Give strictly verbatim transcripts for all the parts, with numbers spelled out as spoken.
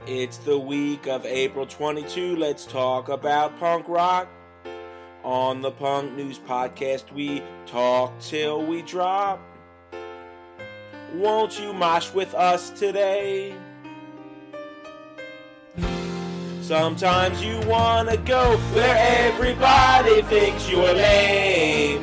It's the week of April twenty-second. Let's talk about punk rock. On the Punk News Podcast, we talk till we drop. Won't you mosh with us today? Sometimes you wanna go where everybody thinks you're lame,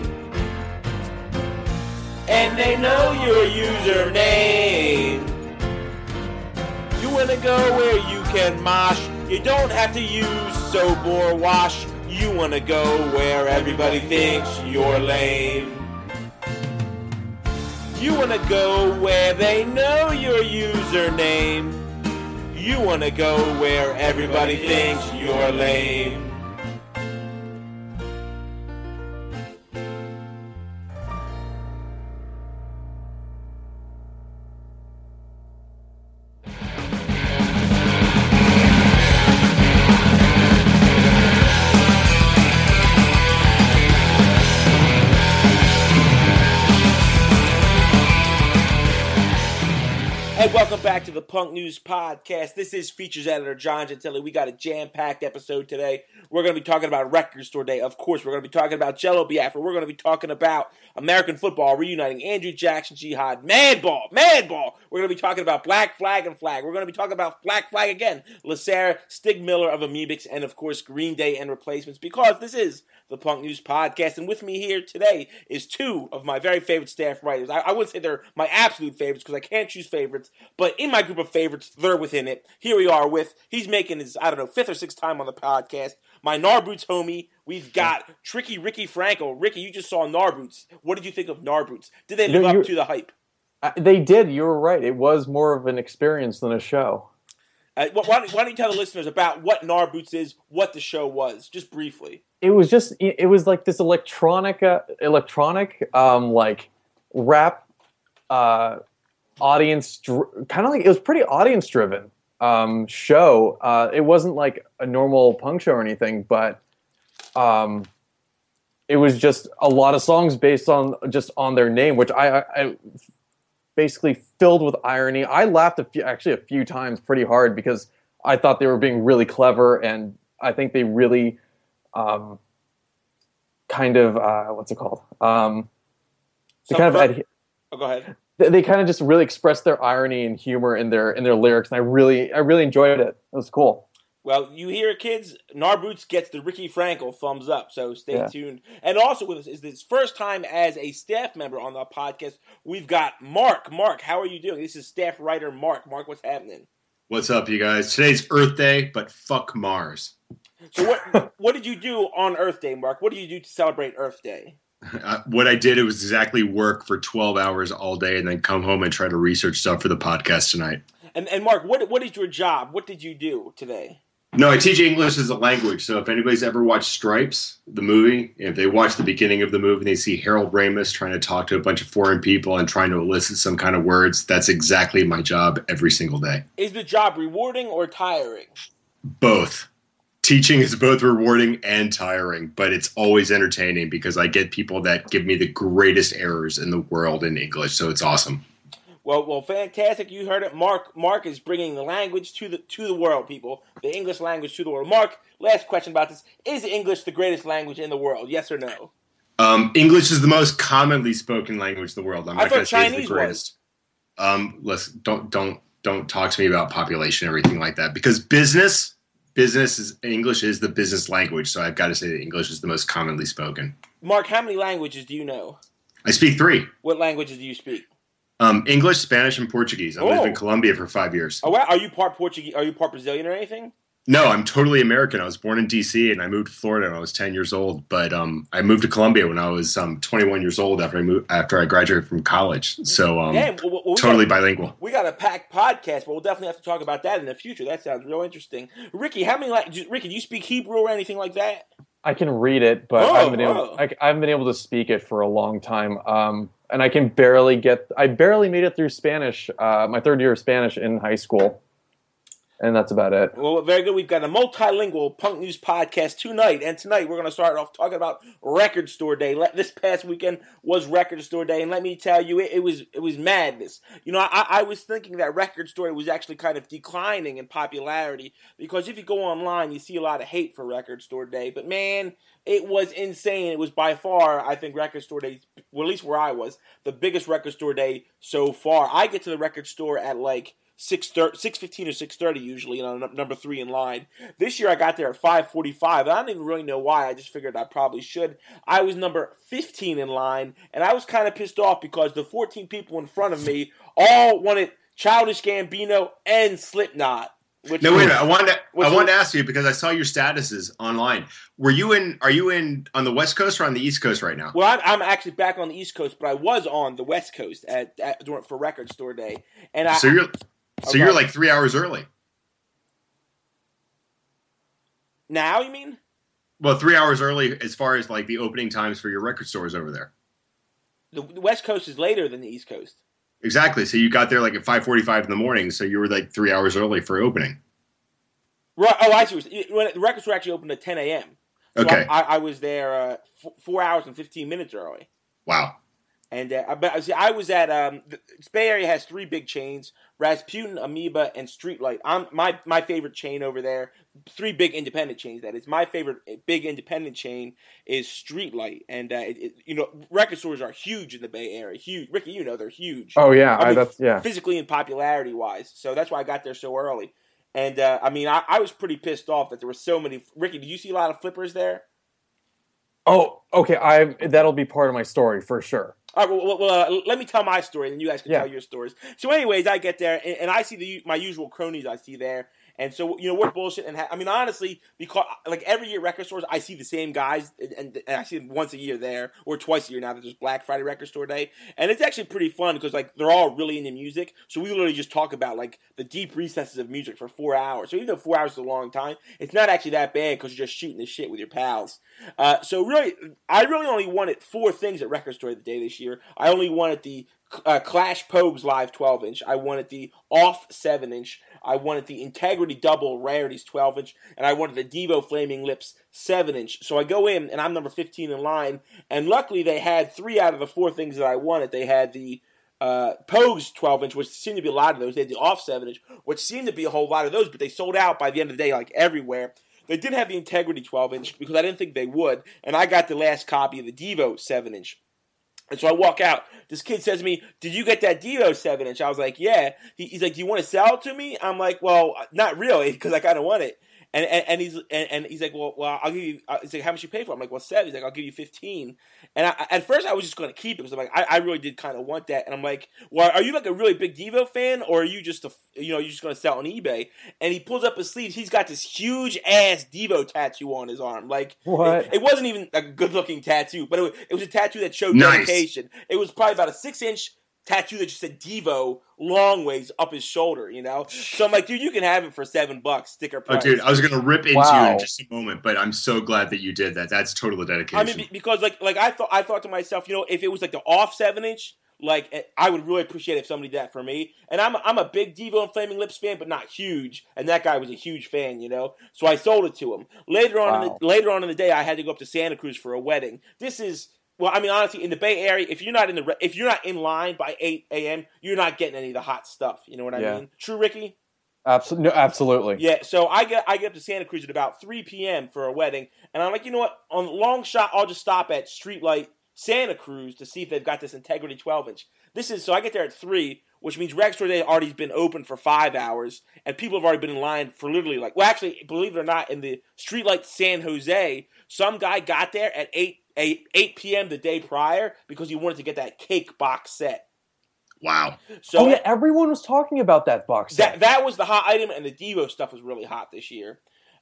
and they know your username. You wanna go where you can mosh. You don't have to use soap or wash. You wanna go where everybody thinks you're lame. You wanna go where they know your username. You wanna go where everybody thinks you're lame. Hey, welcome back to the Punk News Podcast. This is Features Editor John Gentile. We got a jam-packed episode today. We're going to be talking about Record Store Day. Of course, we're going to be talking about Jello Biafra. We're going to be talking about American football reuniting Andrew Jackson Jihad. Madball, Madball. We're going to be talking about Black Flag and Flag. We're going to be talking about Black Flag again. LaSarah, Stig Miller of Amoebics, and of course, Green Day and Replacements, because this is the Punk News Podcast. And with me here today is two of my very favorite staff writers. I, I wouldn't say they're my absolute favorites because I can't choose favorites, but in my group of favorites, they're within it. Here we are with, he's making his, I don't know, fifth or sixth time on the podcast, my Narboots homie. We've got Tricky Ricky Franco. Ricky, you just saw Narboots. What did you think of Narboots? Did they live you know, up to the hype? Uh, they did. You were right. It was more of an experience than a show. Uh, why, don't, why don't you tell the listeners about what Narboots is, what the show was, just briefly? It was just, it was like this electronic, uh, electronic, um, like rap, uh, audience, kind of like, it was pretty audience driven, um, show. Uh, it wasn't like a normal punk show or anything, but, um, it was just a lot of songs based on, just on their name, which I, I, I basically filled with irony. I laughed a few, actually a few times pretty hard because I thought they were being really clever, and I think they really, Um, kind of, uh, what's it called? Um, they kind of, ad- oh, go ahead. They, they kind of just really expressed their irony and humor in their in their lyrics, and I really, I really enjoyed it. It was cool. Well, you hear it, kids. Narboots gets the Ricky Franco thumbs up, so stay yeah. tuned. And also with us is this first time as a staff member on the podcast. We've got Mark. Mark, how are you doing? This is staff writer Mark. Mark, what's happening? What's up, you guys? Today's Earth Day, but fuck Mars. So what what did you do on Earth Day, Mark? What did you do to celebrate Earth Day? Uh, what I did, it was exactly work for twelve hours all day and then come home and try to research stuff for the podcast tonight. And and Mark, what what is your job? What did you do today? No, I teach English as a language. So if anybody's ever watched Stripes, the movie, if they watch the beginning of the movie and they see Harold Ramis trying to talk to a bunch of foreign people and trying to elicit some kind of words, that's exactly my job every single day. Is the job rewarding or tiring? Both. Teaching is both rewarding and tiring, but it's always entertaining because I get people that give me the greatest errors in the world in English, so it's awesome. Well, well, fantastic! You heard it. Mark, Mark is bringing the language to the to the world, people. The English language to the world. Mark, last question about this: is English the greatest language in the world? Yes or no? Um, English is the most commonly spoken language in the world. I'm I not going thought to say it's Chinese the greatest. Was. Um, listen, don't don't don't talk to me about population, everything like that, because business. Business is English is the business language, so I've got to say that English is the most commonly spoken. Mark, how many languages do you know? I speak three. What languages do you speak? Um, English, Spanish, and Portuguese. I oh. lived in Colombia for five years. Oh, wow. Are you part Portuguese? Are you part Brazilian or anything? No, I'm totally American. I was born in D C and I moved to Florida when I was ten years old. But um, I moved to Colombia when I was um, twenty-one years old after I moved after I graduated from college. So um, yeah, well, well, we totally got, bilingual. We got a packed podcast, but we'll definitely have to talk about that in the future. That sounds real interesting. Ricky, how many? Like, Ricky, do you speak Hebrew or anything like that? I can read it, but oh, I, haven't been able, oh. I, I haven't been able to speak it for a long time. Um, and I can barely get. I barely made it through Spanish. Uh, my third year of Spanish in high school. and that's about it. Well, very good. We've got a multilingual Punk News podcast tonight, and tonight we're going to start off talking about Record Store Day. This past weekend was Record Store Day, and let me tell you, it, it was it was madness. You know, I, I was thinking that Record Store was actually kind of declining in popularity, because if you go online, you see a lot of hate for Record Store Day, but man, it was insane. It was by far, I think, Record Store Day, well, at least where I was, the biggest Record Store Day so far. I get to the record store at like six fifteen or six thirty usually, you know, number three in line. This year I got there at five forty-five. I don't even really know why. I just figured I probably should. I was number fifteen in line, and I was kind of pissed off because the fourteen people in front of me all wanted Childish Gambino and Slipknot. Which no, was, wait a minute. I wanted to, I wanted was, to ask you, because I saw your statuses online. Were you in? Are you in on the West Coast or on the East Coast right now? Well, I'm, I'm actually back on the East Coast, but I was on the West Coast at, at for Record Store Day, and I. So you're so okay. you're like three hours early. Now you mean? Well, three hours early as far as like the opening times for your record stores over there. The, the West Coast is later than the East Coast. Exactly. So you got there like at five forty-five in the morning. So you were like three hours early for opening. Right. Oh, I see. When the record store actually opened at ten a.m. So okay. I, I, I was there uh, f- four hours and fifteen minutes early. Wow. And uh, but see, I was at um, the Bay Area has three big chains: Rasputin, Amoeba, and Streetlight. I'm my my favorite chain over there. Three big independent chains. That is my favorite big independent chain is Streetlight, and uh, it, it, you know, record stores are huge in the Bay Area. Huge, Ricky, you know they're huge. Oh yeah, I mean, I, that's yeah. Physically and popularity wise, so that's why I got there so early. And uh, I mean, I, I was pretty pissed off that there were so many. Ricky, did you see a lot of flippers there? Oh, okay. I that'll be part of my story for sure. All right, well, well uh, let me tell my story, and then you guys can yeah. tell your stories. So, anyways, I get there, and, and I see the my usual cronies I see there. And so, you know, we're bullshit. And ha- I mean, honestly, because like every year record stores, I see the same guys, and, and, and I see them once a year there, or twice a year now that there's Black Friday Record Store Day. And it's actually pretty fun because, like, they're all really into music. So we literally just talk about, like, the deep recesses of music for four hours. So even though four hours is a long time, it's not actually that bad because you're just shooting the shit with your pals. Uh, so really, I really only wanted four things at Record Store Day this year. I only wanted the Uh, Clash Pogues Live twelve inch. I wanted the Off seven inch. I wanted the Integrity Double Rarities twelve inch. And I wanted the Devo Flaming Lips seven inch. So I go in, and I'm number fifteen in line. And luckily, they had three out of the four things that I wanted. They had the uh, Pogues twelve inch, which seemed to be a lot of those. They had the Off seven inch, which seemed to be a whole lot of those. But they sold out by the end of the day, like everywhere. They didn't have the Integrity twelve inch because I didn't think they would. And I got the last copy of the Devo seven inch. And so I walk out. This kid says to me, "Did you get that Devo seven inch?" I was like, "Yeah." He, he's like, "Do you want to sell it to me?" I'm like, "Well, not really, because I kind of want it." And, and and he's and, and he's like, "Well, well, I'll give you." Uh, he's like, "How much you pay for it?" I'm like, "Well, seven." He's like, "I'll give you fifteen." And I, at first, I was just going to keep it because I'm like, I, I really did kind of want that. And I'm like, "Well, are you like a really big Devo fan, or are you just a you know you're just going to sell on eBay?" And he pulls up his sleeves. He's got this huge ass Devo tattoo on his arm. Like what? It, it wasn't even a good looking tattoo, but it was, it was a tattoo that showed nice. dedication. It was probably about a six inch tattoo that just said Devo long ways up his shoulder, you know? So I'm like, dude, you can have it for seven bucks, sticker price. Oh, dude, I was going to rip into wow. you in just a moment, but I'm so glad that you did that. That's total dedication. I mean, because like like I thought I thought to myself, you know, if it was like the off seven inch, like I would really appreciate if somebody did that for me. And I'm I'm a big Devo and Flaming Lips fan, but not huge. And that guy was a huge fan, you know. So I sold it to him. Later on, wow. in the, later on in the day, I had to go up to Santa Cruz for a wedding. This is. Well, I mean, honestly, in the Bay Area, if you're not in the if you're not in line by eight a.m., you're not getting any of the hot stuff. You know what I yeah. mean? True, Ricky? Absolutely, no, absolutely. Yeah. So I get I get up to Santa Cruz at about three p.m. for a wedding, and I'm like, you know what? On long shot, I'll just stop at Streetlight Santa Cruz to see if they've got this Integrity twelve inch. This is so I get there at three, which means Record Store Day already been open for five hours, and people have already been in line for literally like, well, actually, believe it or not, in the Streetlight San Jose, some guy got there at eight. eight p.m. the day prior because he wanted to get that cake box set. Wow. So oh, yeah, everyone was talking about that box set. That, that was the hot item, and the Devo stuff was really hot this year.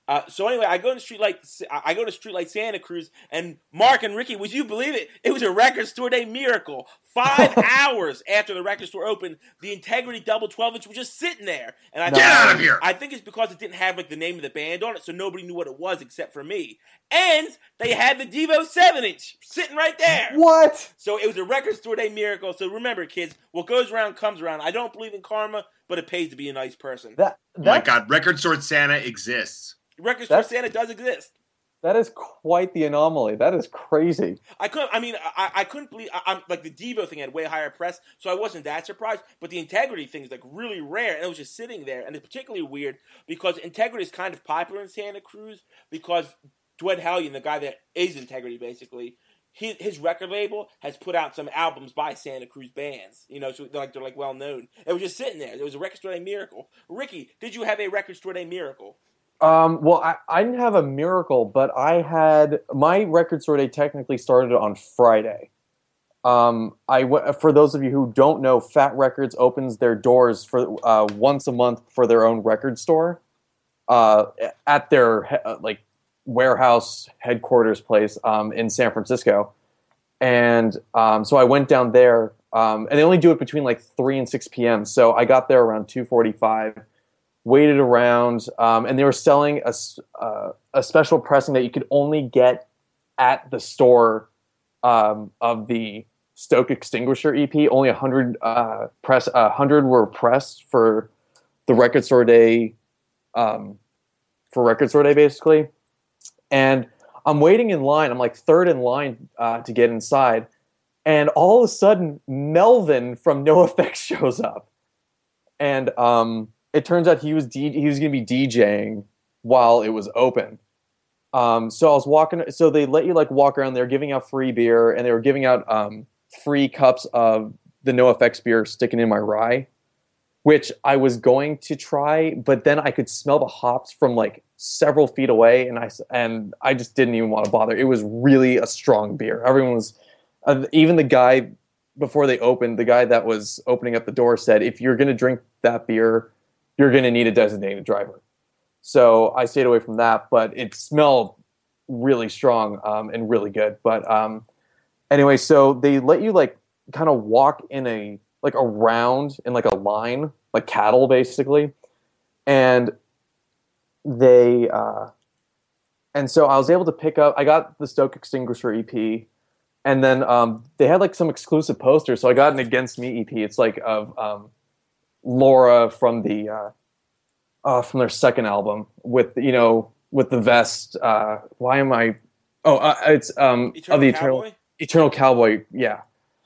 Uh, so anyway, I go to Streetlight. I go to Streetlight Santa Cruz, and Mark and Ricky, would you believe it? It was a Record Store Day miracle. Five hours after the record store opened, the Integrity Double twelve inch was just sitting there. And I Get thought, out of here! I think it's because it didn't have like the name of the band on it, so nobody knew what it was except for me. And they had the Devo seven inch sitting right there. What? So it was a Record Store Day miracle. So remember, kids, what goes around comes around. I don't believe in karma, but it pays to be a nice person. That, Oh my that God, Record Store Santa exists. Record Store That's- Santa does exist. that is quite the anomaly. That is crazy. I couldn't. I mean, I, I couldn't believe. I, I'm like the Devo thing had way higher press, so I wasn't that surprised. But the Integrity thing is like really rare, and it was just sitting there, and it's particularly weird because Integrity is kind of popular in Santa Cruz because Dwight Hellion, the guy that is Integrity, basically, his, his record label has put out some albums by Santa Cruz bands. You know, so they're like they're like well known. It was just sitting there. It was a Record Store Day miracle. Ricky, did you have a Record Store Day miracle? Um, well, I, I didn't have a miracle, but I had my record store day technically started on Friday. Um, I w- for those of you who don't know, Fat Records opens their doors for uh, once a month for their own record store uh, at their he- like warehouse headquarters place um, in San Francisco, and um, so I went down there, um, and they only do it between like three and six p.m. So I got there around two forty-five. Waited around, um, and they were selling a, uh, a special pressing that you could only get at the store um, of the Stoke Extinguisher E P. Only a hundred uh, press, a hundred were pressed for the Record Store Day, um, for Record Store Day, basically. And I'm waiting in line. I'm like third in line uh, to get inside, and all of a sudden, Melvin from NoFX shows up, and um. It turns out he was D- he was going to be DJing while it was open. Um, so I was walking. So they let you like walk around. They were giving out free beer, and they were giving out um, free cups of the NoFX beer sticking in my rye, which I was going to try, but then I could smell the hops from like several feet away, and I and I just didn't even want to bother. It was really a strong beer. Everyone was, uh, even the guy before they opened, the guy that was opening up the door said, "If you're going to drink that beer, you're going to need a designated driver." So I stayed away from that, but it smelled really strong um, and really good. But um, anyway, so they let you like kind of walk in a like around in like a line, like cattle basically, and they uh, and so I was able to pick up. I got the Stoke Extinguisher E P, and then um, they had like some exclusive posters. So I got an Against Me E P. It's like of um, Laura from the uh, uh, from their second album with you know with the vest. Uh, why am I? Oh, uh, it's um, Eternal of the Cowboy? Eternal Eternal Cowboy. Yeah.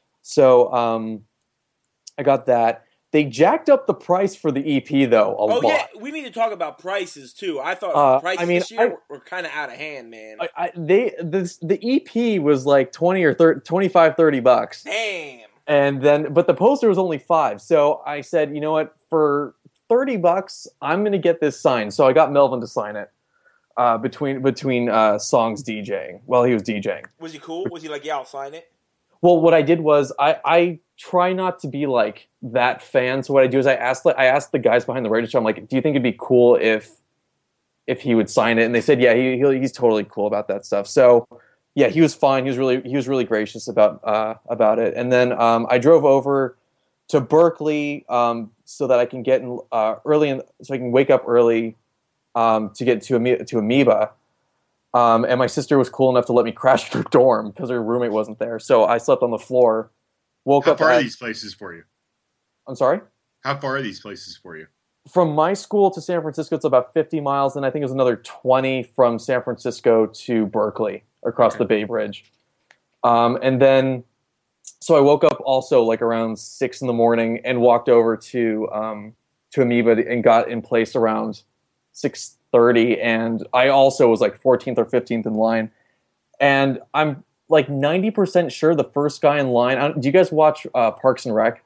So um, I got that. They jacked up the price for the E P though a Oh lot. yeah, we need to talk about prices too. I thought Uh, prices I mean, this year I- were, were kind of out of hand, man. I, I, they this, the E P was like twenty or thirty, twenty-five, thirty bucks. Damn. And then, but the poster was only five. So I said, you know what? For thirty bucks, I'm going to get this signed. So I got Melvin to sign it uh, between between uh, songs DJing. Well, he was DJing. Was he cool? Was he like, yeah, I'll sign it? Well, what I did was I, I try not to be like that fan. So what I do is I asked like, I asked the guys behind the radio show. I'm like, do you think it'd be cool if if he would sign it? And they said, yeah, he, he he's totally cool about that stuff. So. Yeah, he was fine. He was really he was really gracious about uh, about it. And then um, I drove over to Berkeley um, so that I can get in uh, early, in, so I can wake up early um, to get to Ame- to Amoeba. Um, and my sister was cool enough to let me crash her dorm because her roommate wasn't there. So I slept on the floor. Woke How up. far at, are these places for you? I'm sorry. How far are these places for you? From my school to San Francisco, it's about fifty miles, and I think it was another twenty from San Francisco to Berkeley across Okay. the Bay Bridge. Um, and then, so I woke up also like around six in the morning and walked over to um, to Amoeba and got in place around six thirty. And I also was like fourteenth or fifteenth in line. And I'm like ninety percent sure the first guy in line. I don't, do you guys watch uh, Parks and Rec?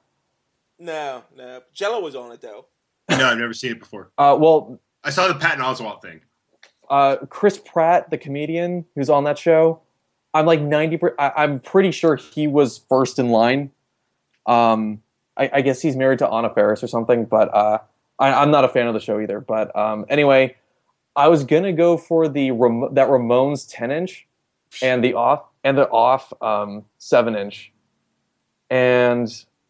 No, no. Jello was on it though. No, I've never seen it before. Uh, well, I saw the Patton Oswalt thing. uh, Chris Pratt, the comedian who's on that show, I'm like ninety percent, I, I'm pretty sure he was first in line. Um, I, I guess he's married to Anna Faris or something, but uh, I, I'm not a fan of the show either. But um, anyway, I was gonna go for the Ram- that Ramones ten inch and the off and the off um, seven inch, and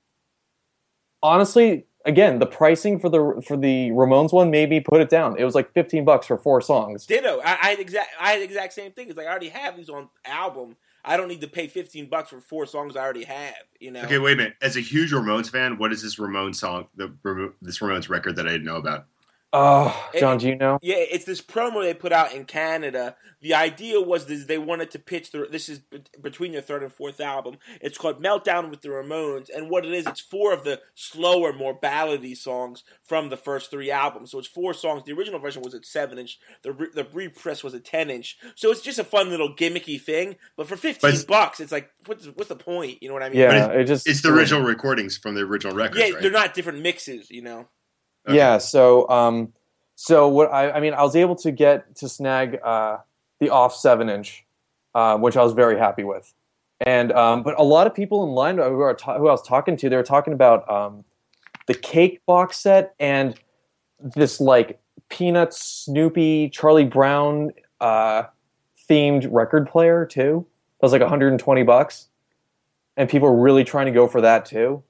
honestly, again, the pricing for the for the Ramones one made me put it down. It was like fifteen bucks for four songs. Ditto. I, I had exact. I had the exact same thing. It's like I already have these on album. I don't need to pay fifteen bucks for four songs I already have. You know. Okay, wait a minute. As a huge Ramones fan, what is this Ramones song? The this Ramones record that I didn't know about? Oh, John, do you know? Yeah, it's this promo they put out in Canada. The idea was this, they wanted to pitch the. This is between their third and fourth album. It's called Meltdown with the Ramones, and what it is, it's four of the slower, more ballady songs from the first three albums. So it's four songs. The original version was at seven inch. The re, the repress was a ten inch. So it's just a fun little gimmicky thing. But for fifteen but, bucks, it's like what's what's the point? You know what I mean? Yeah, it just it's the original recordings from the original records. Yeah, right? They're not different mixes. You know. Okay. Yeah, so um, so what I, I mean, I was able to get to snag uh, the off seven inch, uh, which I was very happy with, and um, but a lot of people in line who are ta- who I was talking to, they were talking about um, the Cake box set and this like Peanuts, Snoopy, Charlie Brown uh, themed record player too. That was like one hundred twenty bucks, and people were really trying to go for that too.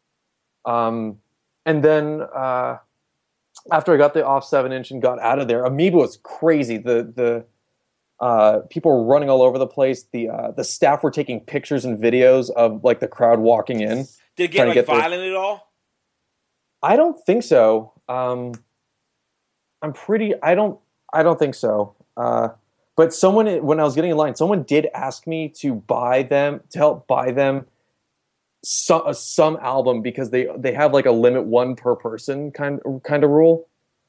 Um, and then. Uh, After I got the off seven inch and got out of there, Amoeba was crazy. The the uh, people were running all over the place. The uh, the staff were taking pictures and videos of like the crowd walking in. Did it get like get violent their... at all? I don't think so. Um, I'm pretty. I don't. I don't think so. Uh, but someone, when I was getting in line, someone did ask me to buy them to help buy them. Some, uh, some album because they they have like a limit one per person kind kind of rule.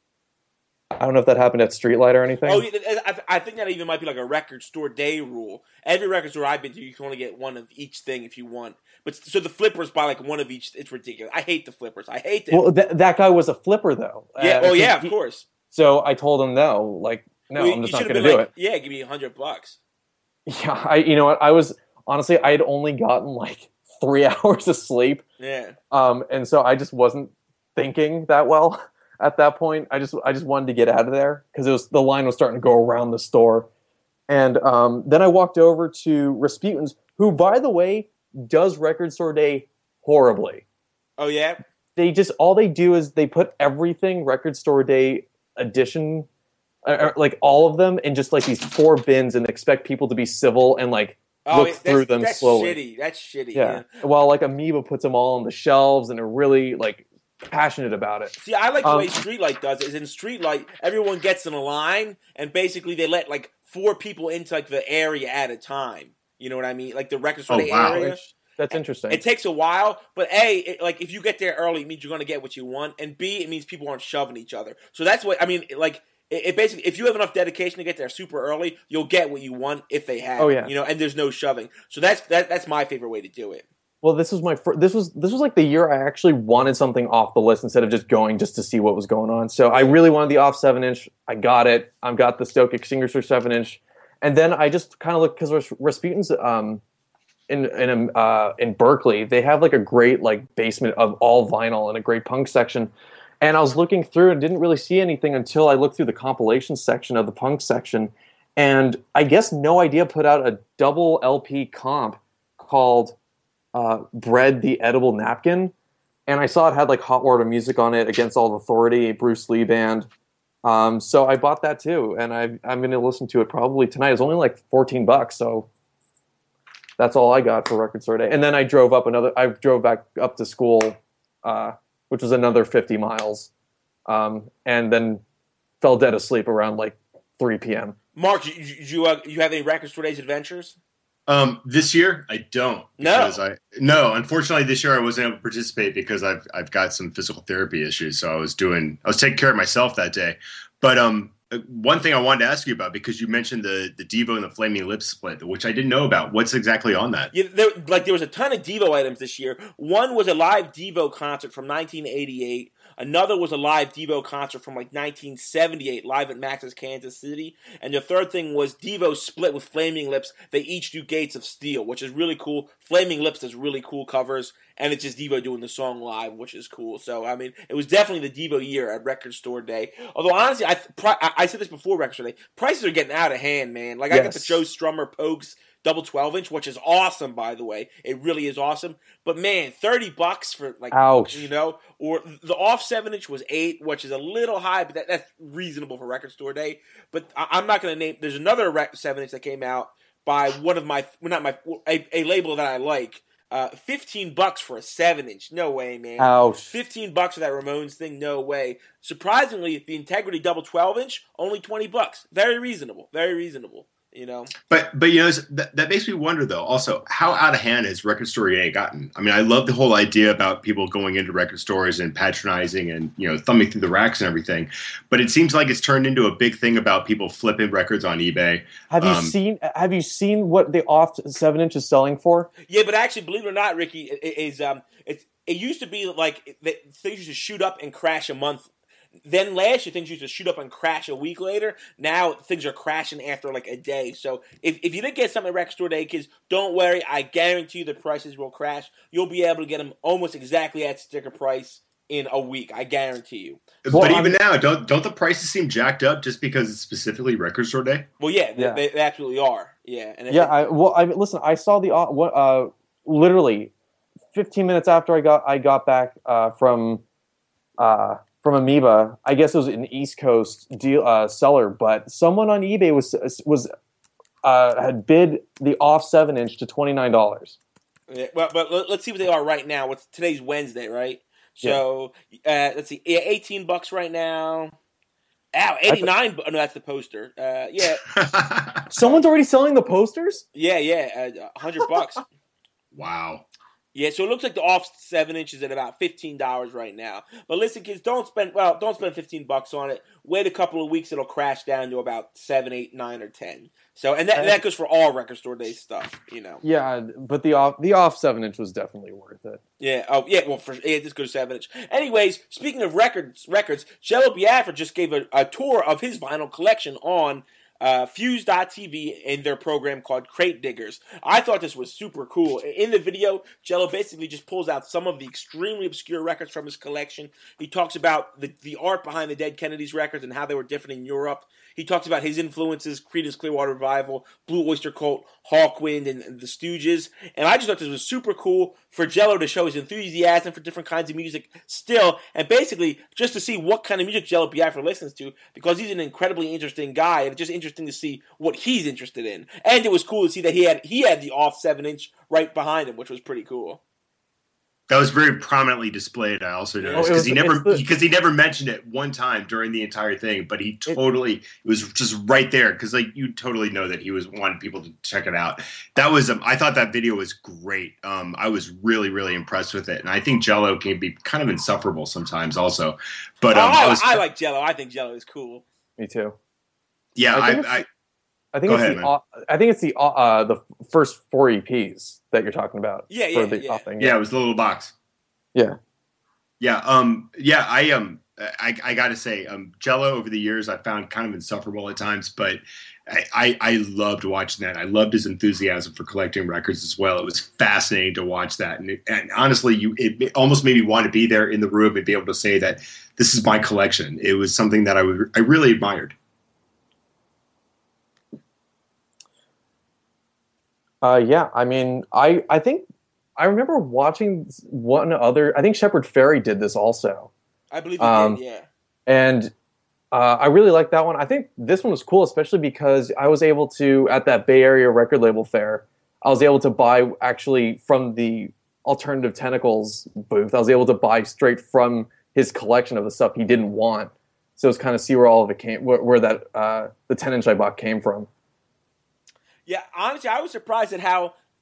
I don't know if that happened at Streetlight or anything. Oh, I, I think that even might be like a record store day rule. Every record store I've been to, you can only get one of each thing if you want. But so the flippers buy like one of each. It's ridiculous. I hate the flippers. I hate them. Well, th- that guy was a flipper though. Yeah. Uh, oh yeah, he, of course. So I told him no. Like no, well, I'm just not going to do like, it. Yeah, give me a hundred bucks. Yeah, I. You know what? I was honestly, I had only gotten like three hours of sleep. Yeah. Um, and so I just wasn't thinking that well at that point. I just I just wanted to get out of there because it was the line was starting to go around the store. And um, then I walked over to Rasputin's, who, by the way, does Record Store Day horribly. Oh yeah. They just all they do is they put everything Record Store Day edition, uh, like all of them, in just like these four bins and expect people to be civil and like. Oh, look through them that's slowly. Shitty. That's shitty. Yeah. Man. While like Amoeba puts them all on the shelves and are really like passionate about it. See, I like the um, way Streetlight does it. Is in Streetlight, everyone gets in a line, and basically they let like four people into like the area at a time. You know what I mean? Like the record store oh, wow. area. That's interesting. It takes a while, but A, it, like if you get there early, it means you're going to get what you want, and B, it means people aren't shoving each other. So that's what I mean. Like. It basically, if you have enough dedication to get there super early, you'll get what you want if they have. Oh yeah, you know, and there's no shoving. So that's that, that's my favorite way to do it. Well, this was my fir- this was this was like the year I actually wanted something off the list instead of just going just to see what was going on. So I really wanted the off seven inch. I got it. I've got the Stoke Extinguisher seven inch, and then I just kind of looked because Rasputin's um in in uh in Berkeley they have like a great like basement of all vinyl and a great punk section. And I was looking through and didn't really see anything until I looked through the compilation section of the punk section. And I guess No Idea put out a double L P comp called uh, Bread the Edible Napkin. And I saw it had like Hot Water Music on it, Against All Authority, a Bruce Lee band. Um, so I bought that too. And I, I'm going to listen to it probably tonight. It's only like fourteen bucks. So that's all I got for Record Store Day. And then I drove up another, I drove back up to school, uh, which was another fifty miles, um, and then fell dead asleep around like three p.m. Mark, you you, uh, you have any Record Store Days adventures? Um, this year I don't. No, because I no. Unfortunately, this year I wasn't able to participate because I've I've got some physical therapy issues. So I was doing I was taking care of myself that day. But um, one thing I wanted to ask you about, because you mentioned the the Devo and the Flaming Lips split, which I didn't know about. What's exactly on that? Yeah, there, like there was a ton of Devo items this year. One was a live Devo concert from nineteen eighty-eight. Another was a live Devo concert from like nineteen seventy-eight, live at Max's Kansas City. And the third thing was Devo split with Flaming Lips. They each do Gates of Steel, which is really cool. Flaming Lips does really cool covers, and it's just Devo doing the song live, which is cool. So, I mean, it was definitely the Devo year at Record Store Day. Although, honestly, I I said this before Record Store Day, prices are getting out of hand, man. Like, yes. I got the Joe Strummer Pogues double twelve inch, which is awesome, by the way. It really is awesome. But man, thirty bucks for like, ouch, you know, or the off seven inch was eight, which is a little high, but that, that's reasonable for Record Store Day. But I, I'm not going to name. There's another seven inch that came out by one of my, well, not my, a, a label that I like. Uh, fifteen bucks for a seven inch. No way, man. Ouch. fifteen bucks for that Ramones thing. No way. Surprisingly, the Integrity double twelve inch, only twenty bucks. Very reasonable. Very reasonable. You know, but but you know that, that makes me wonder though. Also, how out of hand has Record Store Day gotten? I mean, I love the whole idea about people going into record stores and patronizing and you know thumbing through the racks and everything. But it seems like it's turned into a big thing about people flipping records on eBay. Have you um, seen? Have you seen what the off seven inch is selling for? Yeah, but actually, believe it or not, Ricky, it, it is um, it's it used to be like things used to shoot up and crash a month. Then last year, things used to shoot up and crash a week later. Now things are crashing after like a day. So if, if you didn't get something at Record Store Day, kids, don't worry. I guarantee you the prices will crash. You'll be able to get them almost exactly at sticker price in a week. I guarantee you. But so, even um, now, don't don't the prices seem jacked up just because it's specifically Record Store Day? Well, yeah, yeah. They, they absolutely are. Yeah. And yeah. It, I, well, I listen. I saw the uh, what uh, literally fifteen minutes after I got I got back uh, from. Uh, From Amoeba, I guess it was an East Coast deal uh, seller, but someone on eBay was was uh, had bid the off seven inch to twenty nine dollars. Yeah, well, but let's see what they are right now. What's today's Wednesday, right? So yeah. uh, let's see, yeah, eighteen bucks right now. Ow, eighty nine. Oh, no, that's the poster. Uh, yeah, someone's already selling the posters. Yeah, yeah, uh, hundred bucks. Wow. Yeah, so it looks like the off seven inches at about fifteen dollars right now. But listen, kids, don't spend well, don't spend fifteen bucks on it. Wait a couple of weeks, it'll crash down to about seven, eight, nine, or ten. So, and that, and that goes for all Record Store Day stuff, you know. Yeah, but the off the off seven inch was definitely worth it. Yeah. Oh, yeah. Well, for yeah, this goes seven inch. Anyways, speaking of records, records, Jello Biafra just gave a, a tour of his vinyl collection on. Uh, Fuse dot T V in their program called Crate Diggers. I thought this was super cool. In the video, Jello basically just pulls out some of the extremely obscure records from his collection. He talks about the, the art behind the Dead Kennedys records and how they were different in Europe. He talks about his influences, Creedence Clearwater Revival, Blue Oyster Cult, Hawkwind, and, and the Stooges. And I just thought this was super cool for Jello to show his enthusiasm for different kinds of music still, and basically just to see what kind of music Jello Biafra listens to, because he's an incredibly interesting guy, and it's just interesting to see what he's interested in. And it was cool to see that he had he had the off seven inch right behind him, which was pretty cool. That was very prominently displayed. I also noticed because oh, he never because he never mentioned it one time during the entire thing, but he totally it, it was just right there because like you totally know that he was wanting people to check it out. That was um, I thought that video was great. Um, I was really really impressed with it, and I think Jello can be kind of insufferable sometimes also. But um, oh, I, I, was, I like Jello. I think Jello is cool. Me too. Yeah, I. I, I I think, it's ahead, the, uh, I think it's the uh, the first four E Ps that you're talking about. Yeah, yeah, the yeah. Thing. Yeah, it was the little box. Yeah, yeah, um, yeah. I um, I, I got to say, um, Jello over the years I found kind of insufferable at times, but I, I, I loved watching that. I loved his enthusiasm for collecting records as well. It was fascinating to watch that, and, it, and honestly, you it, it almost made me want to be there in the room and be able to say that this is my collection. It was something that I would, I really admired. Uh, yeah, I mean, I, I think I remember watching one other. I think Shepard Fairey did this also. I believe he um, did, yeah. And uh, I really liked that one. I think this one was cool, especially because I was able to, at that Bay Area record label fair, I was able to buy actually from the Alternative Tentacles booth. I was able to buy straight from his collection of the stuff he didn't want. So it's kind of see where all of it came, where, where that uh, the ten inch I bought came from. Yeah, honestly, I was surprised at how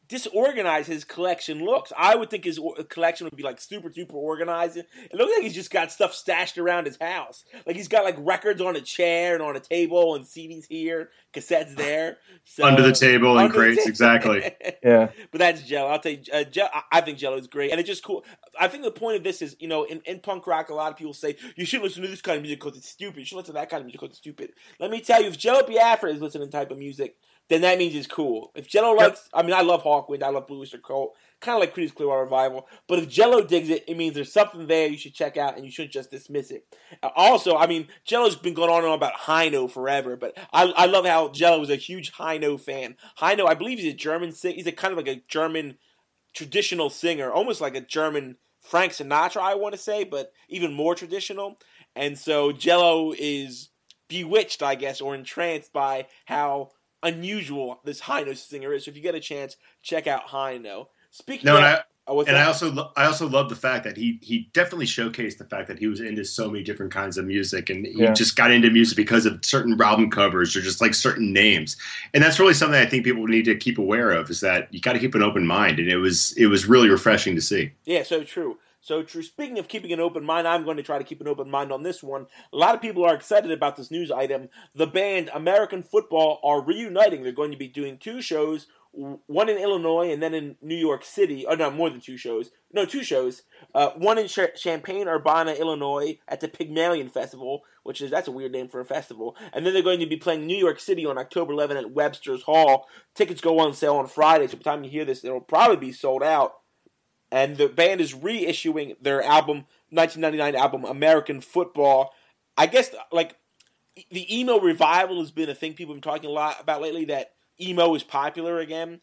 disorganized his collection looks. I would think his or- collection would be like super, super organized. It looks like he's just got stuff stashed around his house. Like he's got like records on a chair and on a table and C Ds here, cassettes there. So, under the table and crates, ta- exactly. Yeah. But that's Jello. I'll tell you, uh, Jello, I think Jello is great. And it's just cool. I think the point of this is, you know, in, in punk rock, a lot of people say, you shouldn't listen to this kind of music because it's stupid. You should listen to that kind of music because it's stupid. Let me tell you, if Jello Biafra is listening to type of music, then that means it's cool. If Jello likes, I mean, I love Hawkwind, I love Blue Oyster Cult, kind of like Creedence Clearwater Revival. But if Jello digs it, it means there's something there you should check out, and you shouldn't just dismiss it. Uh, also, I mean, Jello's been going on and on about Heino forever, but I, I love how Jello was a huge Heino fan. Heino, I believe he's a German singer. He's a kind of like a German traditional singer, almost like a German Frank Sinatra, I want to say, but even more traditional. And so Jello is bewitched, I guess, or entranced by how unusual this Heino singer is. So if you get a chance, check out Heino. Speaking No, of, and I, oh, what's and that? I also lo- I also love the fact that he he definitely showcased the fact that he was into so many different kinds of music, and he Yeah. just got into music because of certain album covers or just like certain names. And that's really something I think people need to keep aware of, is that you got to keep an open mind. And it was it was really refreshing to see. Yeah, so true. So true. Speaking of keeping an open mind, I'm going to try to keep an open mind on this one. A lot of people are excited about this news item. The band American Football are reuniting. They're going to be doing two shows, one in Illinois and then in New York City. Oh, no, more than two shows. No, two shows. Uh, one in Ch- Champaign-Urbana, Illinois at the Pygmalion Festival, which is, that's a weird name for a festival. And then they're going to be playing New York City on October eleventh at Webster's Hall. Tickets go on sale on Friday, so by the time you hear this, it'll probably be sold out. And the band is reissuing their album, nineteen ninety-nine album, American Football. I guess, like, the emo revival has been a thing people have been talking a lot about lately, that emo is popular again.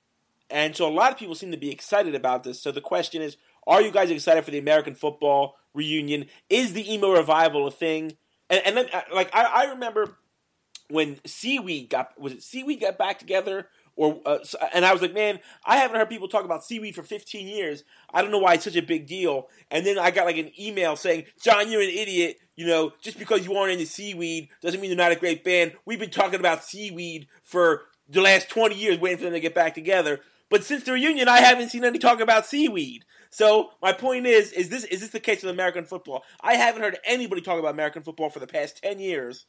And so a lot of people seem to be excited about this. So the question is, are you guys excited for the American Football reunion? Is the emo revival a thing? And, and then, like, I, I remember when Seaweed got, was it Seaweed got back together? Or uh, and I was like, man, I haven't heard people talk about Seaweed for fifteen years. I don't know why it's such a big deal. And then I got like an email saying, John, you're an idiot. You know, just because you aren't into Seaweed doesn't mean they're not a great band. We've been talking about Seaweed for the last twenty years, waiting for them to get back together. But since the reunion, I haven't seen any talk about Seaweed. So my point is, is this is this the case with American Football? I haven't heard anybody talk about American Football for the past ten years.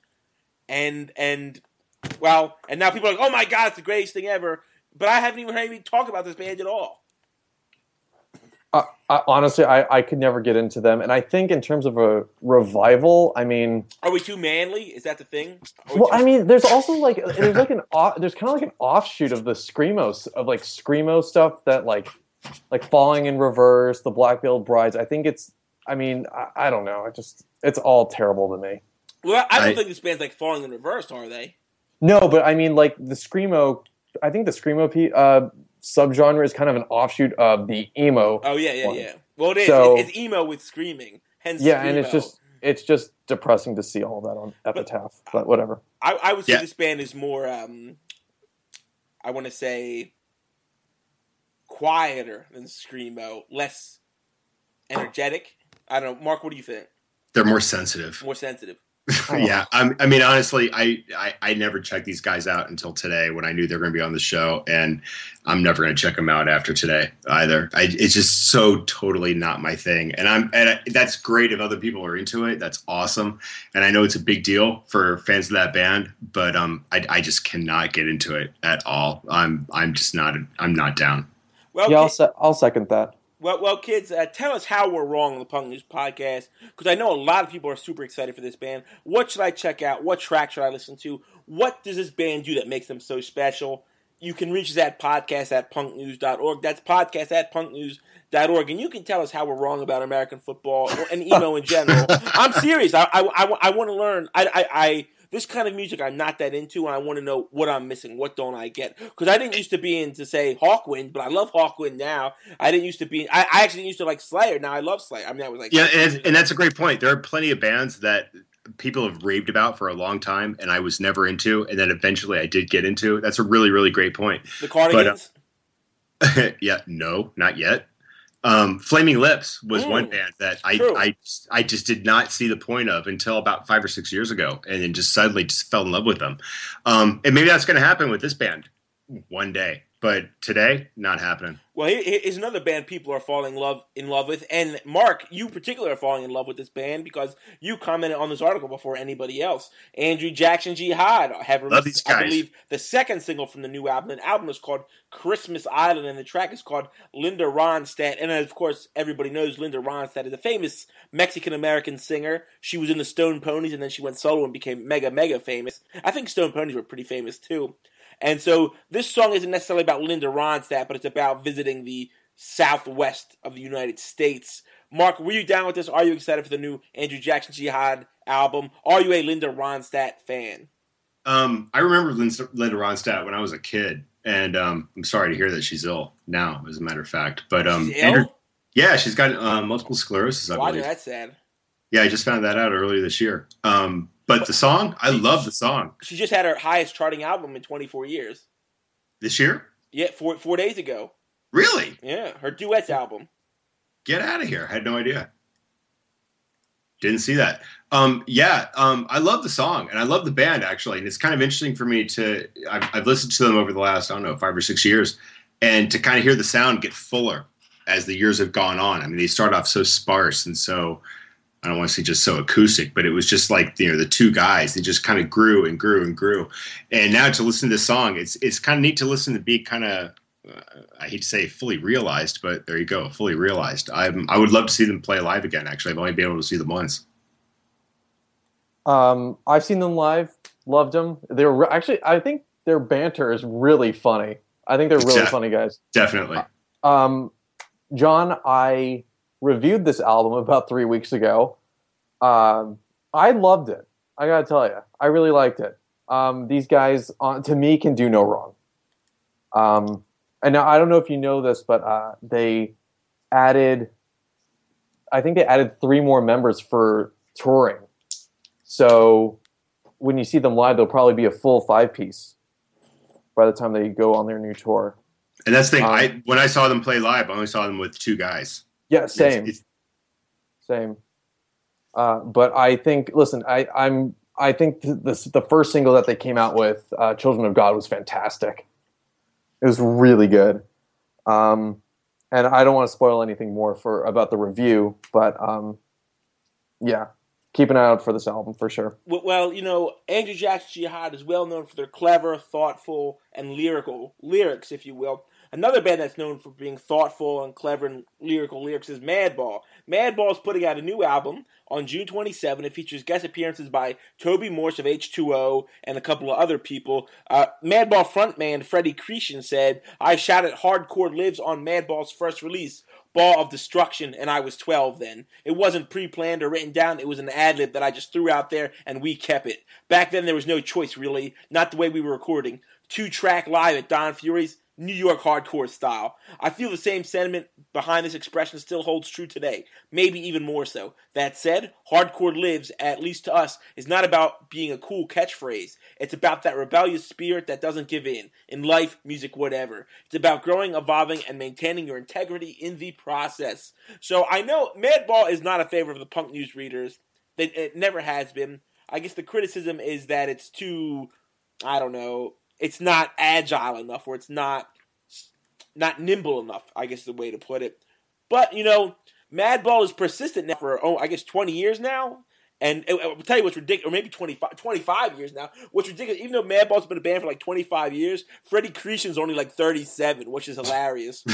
And and well, and now people are like, oh my God, it's the greatest thing ever. But I haven't even heard anybody talk about this band at all. Uh, I, honestly, I, I could never get into them. And I think in terms of a revival, I mean... Are we too manly? Is that the thing? Well, too- I mean, there's also like, there's like an, off, there's kind of like an offshoot of the Screamo, of like Screamo stuff that like, like Falling in Reverse, the Black-Veiled Brides. I think it's, I mean, I, I don't know. It just, it's all terrible to me. Well, I don't I- think this band's like Falling in Reverse, are they? No, but I mean, like the Screamo, I think the Screamo P, uh, subgenre is kind of an offshoot of the emo. Oh, yeah, yeah, one. yeah. Well, it is. So- it's, it's emo with screaming. Hence Yeah, and it's Screamo. just, it's just depressing to see all that on Epitaph, but whatever. I, I would say Yeah. this band is more, um, I want to say, quieter than Screamo, less energetic. I don't know. Mark, what do you think? They're more sensitive. More sensitive. Yeah, I'm, I mean, honestly, I, I I never checked these guys out until today when I knew they were going to be on the show, and I'm never going to check them out after today either. I, it's just so totally not my thing, and I'm and I, that's great if other people are into it. That's awesome, and I know it's a big deal for fans of that band, but um, I, I just cannot get into it at all. I'm I'm just not I'm not down. Well, Yeah, I'll, ki- se- I'll second that. well, well, kids, uh, tell us how we're wrong on the Punk News Podcast, because I know a lot of people are super excited for this band. What should I check out? What track should I listen to? What does this band do that makes them so special? You can reach us at podcast at punknews dot org. That's podcast at punknews dot org. And you can tell us how we're wrong about American football and emo in general. I'm serious. I, I, I, I want to learn. I, I, I This kind of music I'm not that into, and I want to know what I'm missing. What don't I get? Because I didn't used to be into, say, Hawkwind, but I love Hawkwind now. I didn't used to be... I, I actually used to like Slayer. Now I love Slayer. I mean, I was like... Yeah, and, and that's a great point. There are plenty of bands that people have raved about for a long time, and I was never into, and then eventually I did get into. That's a really, really great point. The Cardigans? But, uh, yeah, no, not yet. Um, Flaming Lips was Mm, one band that I, true. I I just did not see the point of until about five or six years ago, and then just suddenly just fell in love with them. Um, and maybe that's going to happen with this band one day. but today, not happening. Well, here, here's another band people are falling love in love with, and Mark, you particularly are falling in love with this band because you commented on this article before anybody else. Andrew Jackson Jihad have Love these released, I guys. believe, the second single from the new album. The album is called Christmas Island, and the track is called Linda Ronstadt. And of course, everybody knows Linda Ronstadt is a famous Mexican-American singer. She was in the Stone Ponies, and then she went solo and became mega, mega famous. I think Stone Ponies were pretty famous, too. And so this song isn't necessarily about Linda Ronstadt, but it's about visiting the southwest of the United States. Mark, were you down with this? Are you excited for the new Andrew Jackson Jihad album? Are you a Linda Ronstadt fan? Um, I remember Linda, Linda Ronstadt when I was a kid, and um, I'm sorry to hear that she's ill now, as a matter of fact. But um, She's ill? Andrew, yeah, she's got uh, multiple sclerosis, I Why believe. that's sad. Yeah, I just found that out earlier this year. Um, but the song, I love the song. She just had her highest charting album in twenty-four years. This year? Yeah, four four days ago. Really? Yeah, her duets album. Get out of here. I had no idea. Didn't see that. Um, yeah, um, I love the song, and I love the band, actually. And it's kind of interesting for me to I've, I've listened to them over the last, I don't know, five or six years, and to kind of hear the sound get fuller as the years have gone on. I mean, they start off so sparse and so, I don't want to say just so acoustic, but it was just like, you know, the two guys, they just kind of grew and grew and grew. And now to listen to this song, it's it's kind of neat to listen to be kind of, uh, I hate to say fully realized, but there you go, fully realized. I'm, I would love to see them play live again, actually. I've only been able to see them once. Um, I've seen them live, loved them. They're re- actually, I think their banter is really funny. I think they're really Yeah. funny guys. Definitely. Um, John, I reviewed this album about three weeks ago. Um, I loved it. I gotta tell you, I really liked it. Um, these guys, uh, to me, can do no wrong. Um, and now I don't know if you know this, but uh, they added, I think they added three more members for touring. So when you see them live, they'll probably be a full five piece by the time they go on their new tour. And that's the thing. Um, I when I saw them play live, I only saw them with two guys. Yeah, same, It's, it's, same. Uh, but I think, listen, I, I'm, I think th- this, the first single that they came out with, uh, "Children of God," was fantastic. It was really good. Um, and I don't want to spoil anything more for about the review, but um, yeah, keep an eye out for this album for sure. Well, you know, Andrew Jackson Jihad is well known for their clever, thoughtful, and lyrical lyrics, if you will. Another band that's known for being thoughtful and clever and lyrical lyrics is Madball. Madball is putting out a new album on June twenty-seventh. It features guest appearances by Toby Morse of H two O and a couple of other people. Uh, Madball frontman Freddie Cretion said, "I shouted Hardcore Lives on Madball's first release, Ball of Destruction, and I was twelve then. It wasn't pre-planned or written down. It was an ad-lib that I just threw out there, and we kept it. Back then, there was no choice, really. Not the way we were recording. Two-track live at Don Fury's, New York hardcore style. I feel the same sentiment behind this expression still holds true today, maybe even more so. That said, hardcore lives, at least to us, is not about being a cool catchphrase. It's about that rebellious spirit that doesn't give in, in life, music, whatever. It's about growing, evolving, and maintaining your integrity in the process." So I know Madball is not a favorite of the punk news readers. It, it never has been. I guess the criticism is that it's too, I don't know, it's not agile enough, or it's not not nimble enough, I guess is the way to put it. But, you know, Madball is persistent now for, oh, I guess twenty years now. And I'll tell you what's ridiculous, or maybe twenty-five, twenty-five years now. What's ridiculous, even though Madball's been a band for like twenty-five years, Freddie Cretion's only like thirty-seven, which is hilarious.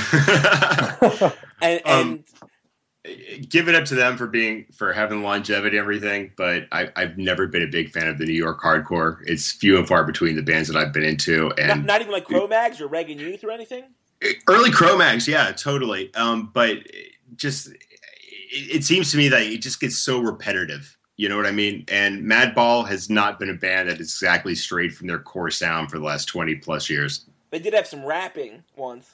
and, and um, give it up to them for being for having longevity and everything, but I, I've never been a big fan of the New York hardcore. It's few and far between the bands that I've been into, and not, not even like Cro-Mags or Reagan Youth or anything. Early Cro-Mags, yeah, totally. Um, but just it, it seems to me that it just gets so repetitive. You know what I mean? And Madball has not been a band that is exactly strayed from their core sound for the last twenty plus years. They did have some rapping once.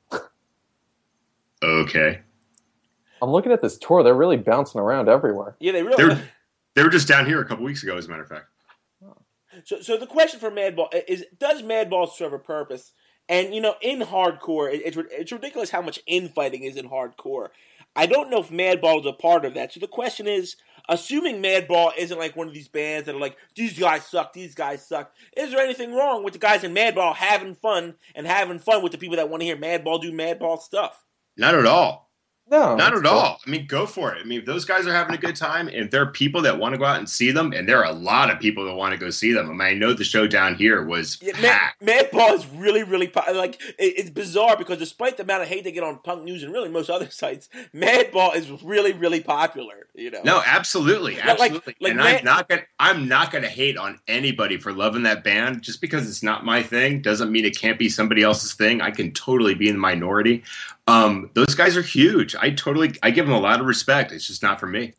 Okay. I'm looking at this tour. They're really bouncing around everywhere. Yeah, they really. They were, they were just down here a couple weeks ago, as a matter of fact. So, so the question for Madball is: does Madball serve a purpose? And you know, in hardcore, it, it's it's ridiculous how much infighting is in hardcore. I don't know if Madball is a part of that. So the question is: assuming Madball isn't like one of these bands that are like, these guys suck, these guys suck, is there anything wrong with the guys in Madball having fun and having fun with the people that want to hear Madball do Madball stuff? Not at all. No, Not at cool. all. I mean, go for it. I mean, if those guys are having a good time, and if there are people that want to go out and see them, and there are a lot of people that want to go see them. I mean, I know the show down here was Yeah, packed. Mad, Madball is really, really po- like it, it's bizarre because despite the amount of hate they get on Punk News and really most other sites, Madball is really, really popular. You know? No, absolutely, Like- absolutely. like and Mad- I'm not gonna, I'm not gonna hate on anybody for loving that band. Just because it's not my thing doesn't mean it can't be somebody else's thing. I can totally be in the minority. Um, those guys are huge. I totally, I give them a lot of respect. It's just not for me.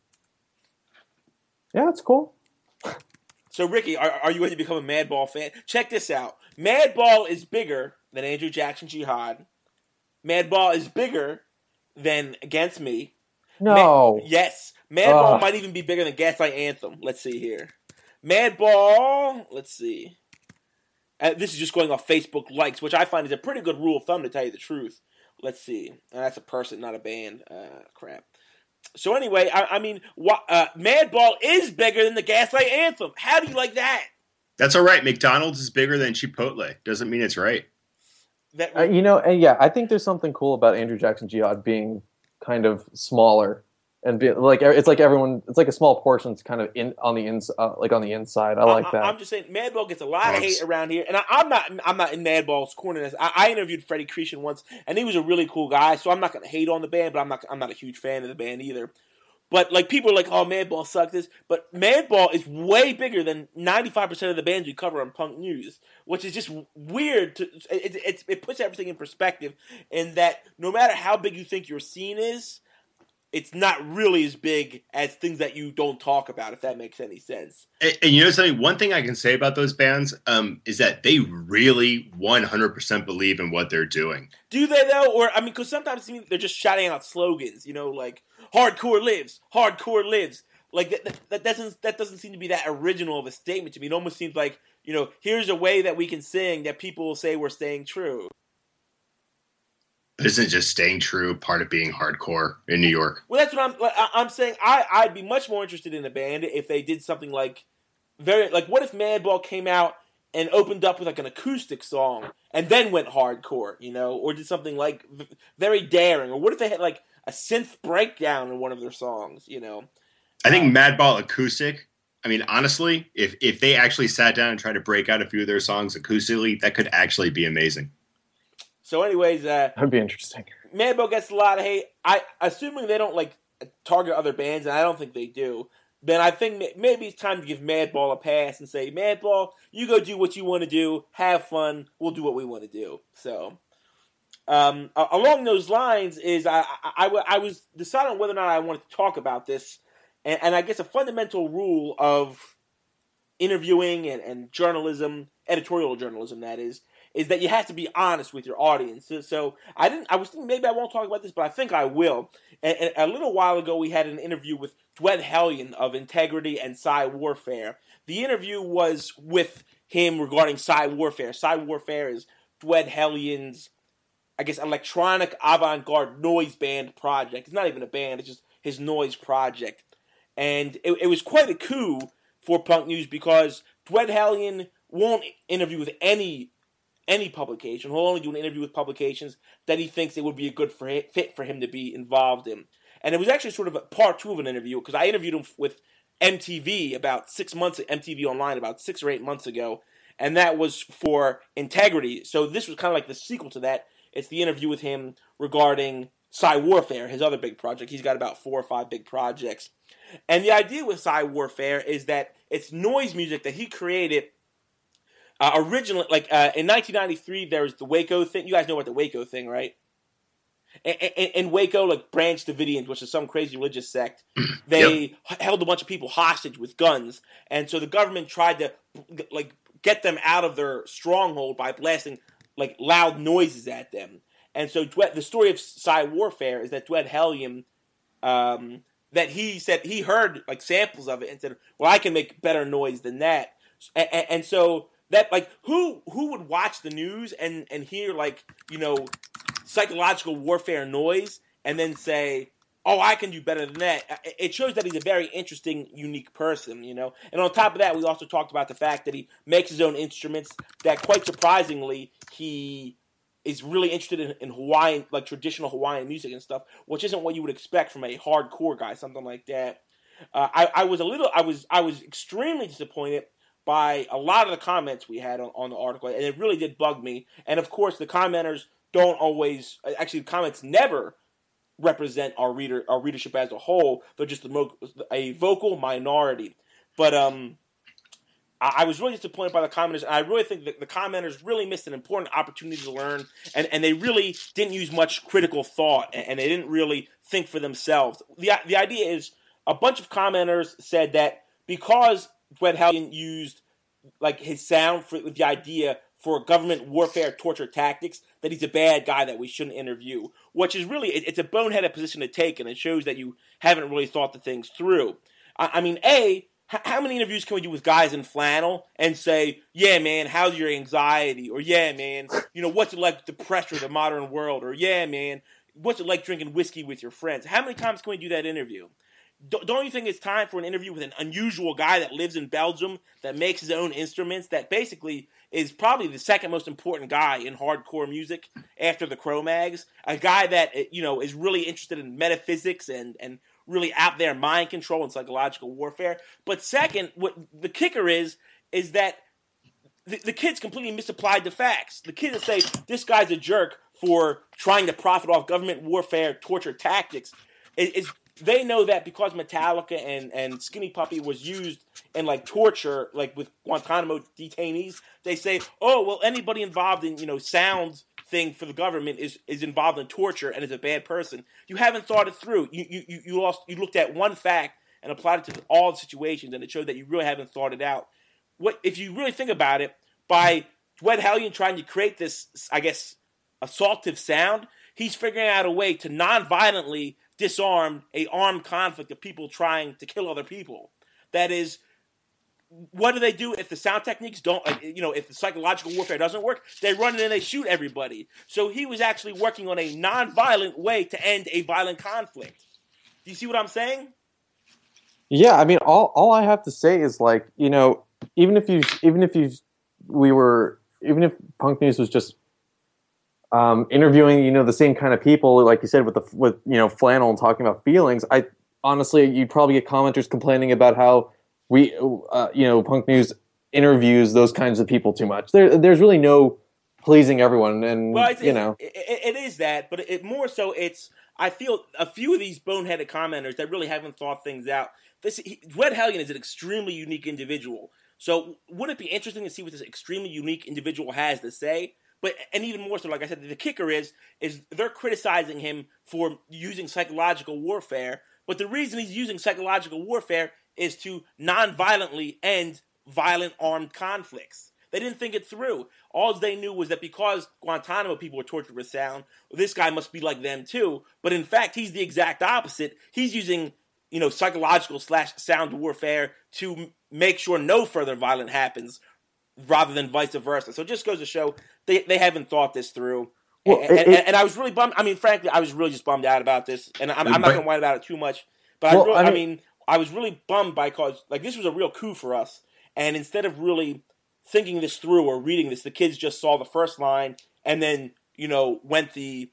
Yeah, it's cool. So, Ricky, are, are you ready to become a Madball fan? Check this out. Madball is bigger than Andrew Jackson Jihad. Madball is bigger than Against Me. No. Ma- yes. Madball Ugh. might even be bigger than Gaslight Anthem. Let's see here. Madball, let's see. Uh, this is just going off Facebook likes, which I find is a pretty good rule of thumb to tell you the truth. Let's see. Uh, that's a person, not a band. Uh, crap. So anyway, I, I mean, wha- uh, Madball is bigger than the Gaslight Anthem. How do you like that? That's all right. McDonald's is bigger than Chipotle. Doesn't mean it's right. That Uh, you know, and yeah, I think there's something cool about Andrew Jackson Jihad being kind of smaller and be, like it's like everyone, it's like a small portion. It's kind of in on the ins, uh, like on the inside. I like I, that. I'm just saying, Madball gets a lot of Thanks. hate around here, and I, I'm not. I'm not in Madball's corner. I, I interviewed Freddie Creation once, and he was a really cool guy. So I'm not going to hate on the band, but I'm not. I'm not a huge fan of the band either. But like people are like, oh, Madball sucks this, but Madball is way bigger than ninety-five percent of the bands we cover on Punk News, which is just weird. To it, it, it puts everything in perspective, in that no matter how big you think your scene is, it's not really as big as things that you don't talk about, if that makes any sense. And, and you know something? One thing I can say about those bands um, is that they really one hundred percent believe in what they're doing. Do they though? Or I mean, because sometimes to me, they're just shouting out slogans, you know, like "hardcore lives, hardcore lives." Like that, that, that doesn't that doesn't seem to be that original of a statement to me. It almost seems like, you know, here's a way that we can sing that people will say we're staying true. But isn't just staying true part of being hardcore in New York? Well, that's what I'm. like, I- I'm saying. I I'd be much more interested in a band if they did something like very like. What if Madball came out and opened up with like an acoustic song and then went hardcore, you know, or did something like v- very daring, or what if they had like a synth breakdown in one of their songs, you know? I think Madball acoustic. I mean, honestly, if if they actually sat down and tried to break out a few of their songs acoustically, that could actually be amazing. So, anyways, uh, That'd be interesting. Madball gets a lot of hate. I assuming they don't like target other bands, and I don't think they do. Then I think ma- maybe it's time to give Madball a pass and say, Madball, you go do what you want to do, have fun. We'll do what we want to do. So, um, a- along those lines, is I, I, I, w- I was deciding whether or not I wanted to talk about this, and, and I guess a fundamental rule of interviewing and, and journalism, editorial journalism, that is, is that you have to be honest with your audience. So, so I didn't. I was thinking maybe I won't talk about this, but I think I will. And, and a little while ago, we had an interview with Dwed Hellion of Integrity and Psy Warfare. The interview was with him regarding Psy Warfare. Psy Warfare is Dwed Hellion's, I guess, electronic avant-garde noise band project. It's not even a band; it's just his noise project. And it, it was quite a coup for Punk News because Dwed Hellion won't interview with any any publication. He'll only do an interview with publications that he thinks it would be a good for him, fit for him to be involved in. And it was actually sort of a part two of an interview because I interviewed him with M T V about six months, M T V Online about six or eight months ago, and that was for Integrity. So this was kind of like the sequel to that. It's the interview with him regarding Psy Warfare, his other big project. He's got about four or five big projects. And the idea with Psy Warfare is that it's noise music that he created Uh, originally, like uh, in nineteen ninety-three, there was the Waco thing. You guys know about the Waco thing, right? In Waco, like Branch Davidians, which is some crazy religious sect, they yep. held a bunch of people hostage with guns, and so the government tried to like get them out of their stronghold by blasting like loud noises at them. And so the story of Psy Warfare is that Dwed Hellion, um, that he said he heard like samples of it and said, "Well, I can make better noise than that," and, and, and so. That like who who would watch the news and, and hear like, you know, psychological warfare noise and then say, oh, I can do better than that. It shows that he's a very interesting, unique person, you know. And on top of that, we also talked about the fact that he makes his own instruments, that quite surprisingly, he is really interested in, in Hawaiian, like traditional Hawaiian music and stuff, which isn't what you would expect from a hardcore guy, something like that. Uh, I, I was a little, I was, I was extremely disappointed by a lot of the comments we had on, on the article, and it really did bug me. And of course, the commenters don't always, actually, the comments never represent our reader, our readership as a whole. They're just a, a vocal minority. But um, I, I was really disappointed by the commenters, and I really think that the commenters really missed an important opportunity to learn, and, and they really didn't use much critical thought, and, and they didn't really think for themselves. The the idea is, a bunch of commenters said that because Dwight Hellion used like his sound for with the idea for government warfare torture tactics, that he's a bad guy that we shouldn't interview, which is really, it, it's a boneheaded position to take, and it shows that you haven't really thought the things through. I, I mean, A, h- how many interviews can we do with guys in flannel and say, yeah, man, how's your anxiety? Or, yeah, man, you know, what's it like the pressure of the modern world? Or, yeah, man, what's it like drinking whiskey with your friends? How many times can we do that interview? Don't you think it's time for an interview with an unusual guy that lives in Belgium, that makes his own instruments, that basically is probably the second most important guy in hardcore music after the Cro-Mags? A guy that, you know, is really interested in metaphysics and, and really out there mind control and psychological warfare. But second, what the kicker is, is that the, the kids completely misapplied the facts. The kids that say, this guy's a jerk for trying to profit off government warfare torture tactics is, is they know that because Metallica and, and Skinny Puppy was used in like torture, like with Guantanamo detainees, they say, oh, well, anybody involved in, you know, sound thing for the government is, is involved in torture and is a bad person. You haven't thought it through. You you you lost. You looked at one fact and applied it to all the situations, and it showed that you really haven't thought it out. What if you really think about it? By Dwight Hellion trying to create this, I guess, assaultive sound, he's figuring out a way to non-violently disarm a armed conflict of people trying to kill other people. That is, what do they do if the sound techniques don't, like, you know, if the psychological warfare doesn't work? They run in and they shoot everybody. So he was actually working on a non-violent way to end a violent conflict. Do you see what I'm saying? Yeah, I mean, all all I have to say is, like, you know, even if you, even if you, we were, even if Punk News was just Um, interviewing, you know, the same kind of people, like you said, with the with you know flannel and talking about feelings. I honestly, you'd probably get commenters complaining about how we, uh, you know, Punk News interviews those kinds of people too much. There, there's really no pleasing everyone, and well, it's, you it's, know, it, it is that, but it more so, it's I feel a few of these boneheaded commenters that really haven't thought things out. This he, Dwight Hellion is an extremely unique individual. So wouldn't it be interesting to see what this extremely unique individual has to say? But and even more so, like I said, the kicker is is they're criticizing him for using psychological warfare. But the reason he's using psychological warfare is to non-violently end violent armed conflicts. They didn't think it through. All they knew was that because Guantanamo people were tortured with sound, this guy must be like them too. But in fact, he's the exact opposite. He's using, you know, psychological slash sound warfare to make sure no further violence happens, rather than vice versa. So it just goes to show they, they haven't thought this through. Well, and, it, and, and I was really bummed. I mean, frankly, I was really just bummed out about this. And I'm, I'm not going to whine about it too much. But well, I, really, I, mean, I mean, I was really bummed by because, like, this was a real coup for us. And instead of really thinking this through or reading this, the kids just saw the first line and then, you know, went the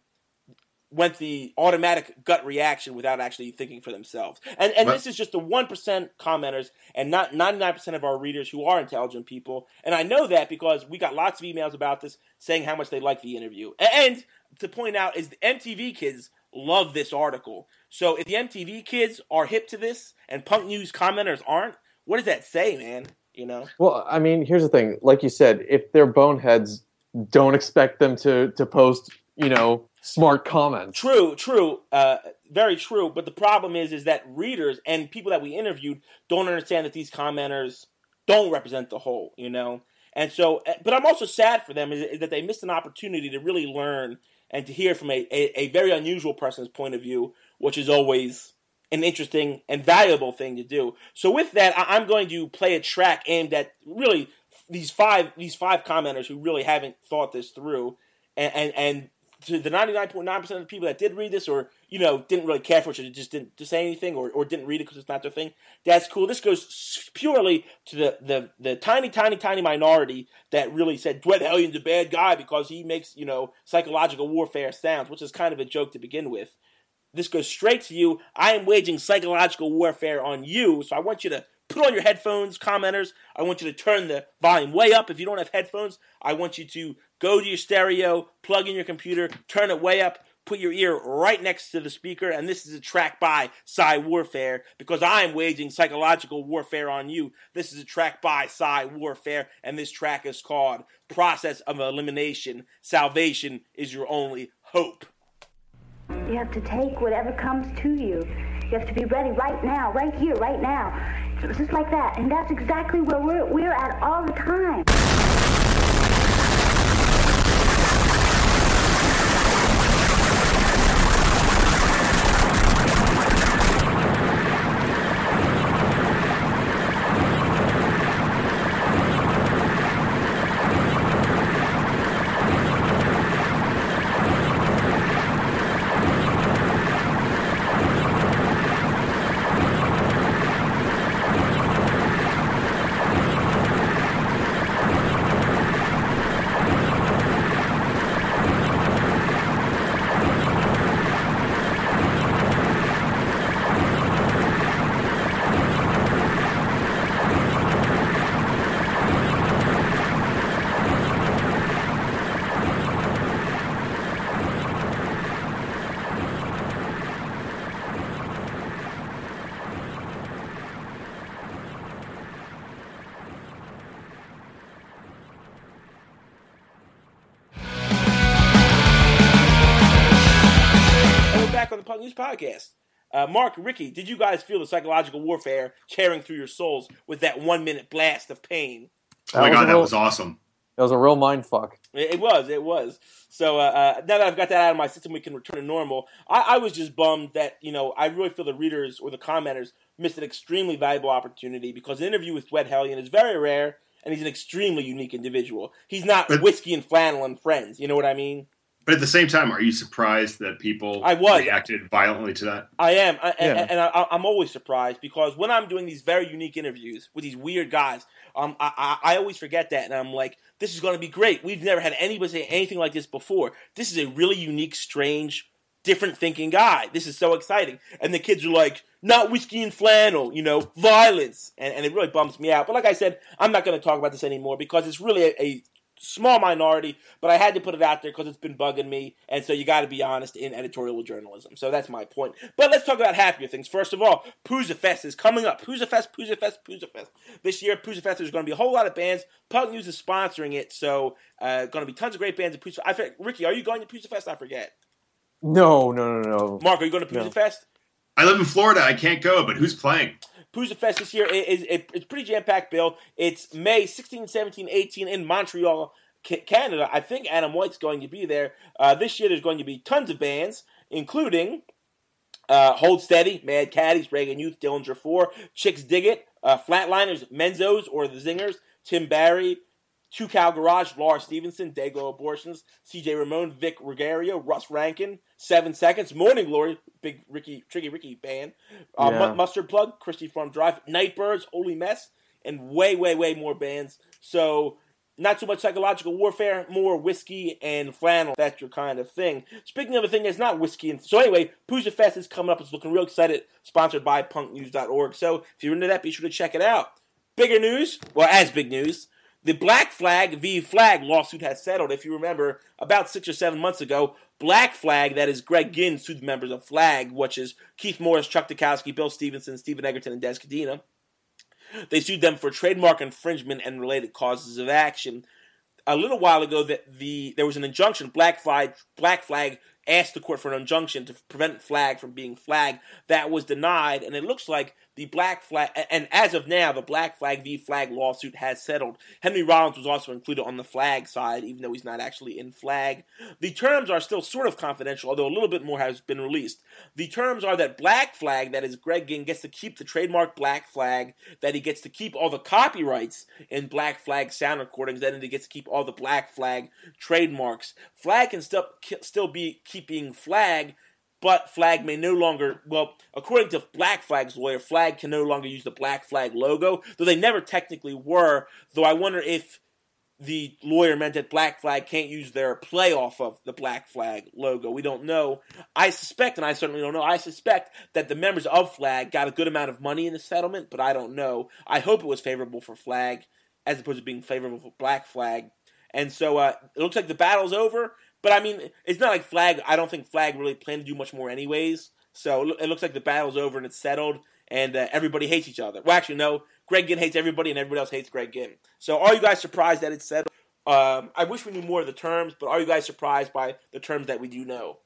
went the automatic gut reaction without actually thinking for themselves. And and this is just the one percent commenters and not ninety-nine percent of our readers who are intelligent people. And I know that because we got lots of emails about this saying how much they like the interview. And to point out is the M T V kids love this article. So if the M T V kids are hip to this and Punk News commenters aren't, what does that say, man? You know? Well, I mean, here's the thing. Like you said, if they're boneheads, don't expect them to, to post, you know, smart comments. True, true, uh, very true. But the problem is, is that readers and people that we interviewed don't understand that these commenters don't represent the whole, you know. And so, but I'm also sad for them is, is that they missed an opportunity to really learn and to hear from a, a, a very unusual person's point of view, which is always an interesting and valuable thing to do. So with that, I, I'm going to play a track aimed at really these five these five commenters who really haven't thought this through, and and. and to the ninety-nine point nine percent of the people that did read this, or you know, didn't really care for it, or just didn't to say anything, or, or didn't read it because it's not their thing. That's cool. This goes purely to the, the, the tiny, tiny, tiny minority that really said Dwight Hellion's a bad guy because he makes, you know, psychological warfare sounds, which is kind of a joke to begin with. This goes straight to you. I am waging psychological warfare on you, so I want you to put on your headphones, commenters. I want you to turn the volume way up. If you don't have headphones, I want you to go to your stereo, plug in your computer, turn it way up, put your ear right next to the speaker, and this is a track by Psy Warfare, because I am waging psychological warfare on you. This is a track by Psy Warfare, and this track is called Process of Elimination. Salvation is your only hope. You have to take whatever comes to you. You have to be ready right now, right here, right now. It's just like that, and that's exactly where we're, we're at all the time. On the Punk News Podcast. Uh, Mark, Ricky, did you guys feel the psychological warfare tearing through your souls with that one minute blast of pain? Oh my That was god, a that real- was awesome. That was a real mind fuck. It, it was, it was. So uh, uh, now that I've got that out of my system, we can return to normal. I, I was just bummed that, you know, I really feel the readers or the commenters missed an extremely valuable opportunity, because the interview with Dwight Hellion is very rare, and he's an extremely unique individual. He's not But- whiskey and flannel and friends, you know what I mean? But at the same time, are you surprised that people I was. reacted violently to that? I am, I, and, Yeah. and I, I'm always surprised, because when I'm doing these very unique interviews with these weird guys, um, I, I, I always forget that, and I'm like, this is going to be great. We've never had anybody say anything like this before. This is a really unique, strange, different thinking guy. This is so exciting. And the kids are like, not whiskey and flannel, you know, violence. And, and it really bums me out. But like I said, I'm not going to talk about this anymore, because it's really a, a small minority, but I had to put it out there because it's been bugging me, and so you got to be honest in editorial journalism. So that's my point. But let's talk about happier things. First of all, Poozza Fest is coming up. Poozza Fest, Poozza Fest, Poozza Fest. This year, Poozza Fest, there's going to be a whole lot of bands. Punk News is sponsoring it, so uh, going to be tons of great bands at Poozza. I forget, Ricky, are you going to Poozza Fest? I forget. No, no, no, no. Mark, are you going to Poozza No. Fest? I live in Florida. I can't go, but who's playing? Poozza Fest this year is, is it's pretty jam-packed, Bill. It's May sixteenth, seventeenth, eighteenth in Montreal, Ca- Canada. I think Adam White's going to be there. Uh, this year there's going to be tons of bands, including uh, Hold Steady, Mad Caddies, Reagan Youth, Dillinger four, Chicks Dig It, uh, Flatliners, Menzos or the Zingers, Tim Barry, Two Cow Garage, Laura Stevenson, Dago Abortions, C J Ramone, Vic Regario, Russ Rankin, Seven Seconds, Morning Glory, big Ricky, Tricky Ricky band, uh, Yeah. Mu- Mustard Plug, Christy Farm Drive, Nightbirds, Holy Mess, and way, way, way more bands. So, not so much psychological warfare, more whiskey and flannel. That's your kind of thing. Speaking of a thing that's not whiskey and... So anyway, Poozza Fest is coming up. It's looking real excited. Sponsored by punk news dot org. So if you're into that, be sure to check it out. Bigger news, well, as big news, the Black Flag v. Flag lawsuit has settled. If you remember, about six or seven months ago, Black Flag, that is Greg Ginn, sued the members of Flag, which is Keith Morris, Chuck Dukowski, Bill Stevenson, Stephen Egerton, and Des Cadena. They sued them for trademark infringement and related causes of action. A little while ago, that the there was an injunction. Black Flag, Black Flag asked the court for an injunction to prevent Flag from being flagged. That was denied, and it looks like the Black Flag, and as of now, the Black Flag v. Flag lawsuit has settled. Henry Rollins was also included on the Flag side, even though he's not actually in Flag. The terms are still sort of confidential, although a little bit more has been released. The terms are that Black Flag, that is Greg Ginn, gets to keep the trademark Black Flag, that he gets to keep all the copyrights in Black Flag sound recordings, and he gets to keep all the Black Flag trademarks. Flag can still, still be keeping Flag, but Flag may no longer, well, according to Black Flag's lawyer, Flag can no longer use the Black Flag logo, though they never technically were, though I wonder if the lawyer meant that Black Flag can't use their play off of the Black Flag logo. We don't know. I suspect, and I certainly don't know, I suspect that the members of Flag got a good amount of money in the settlement, but I don't know. I hope it was favorable for Flag, as opposed to being favorable for Black Flag. And so uh, it looks like the battle's over. But, I mean, it's not like Flag, I don't think Flag really planned to do much more anyways. So it looks like the battle's over and it's settled, and uh, everybody hates each other. Well, actually, no. Greg Ginn hates everybody, and everybody else hates Greg Ginn. So are you guys surprised that it's settled? Um, I wish we knew more of the terms, but are you guys surprised by the terms that we do know?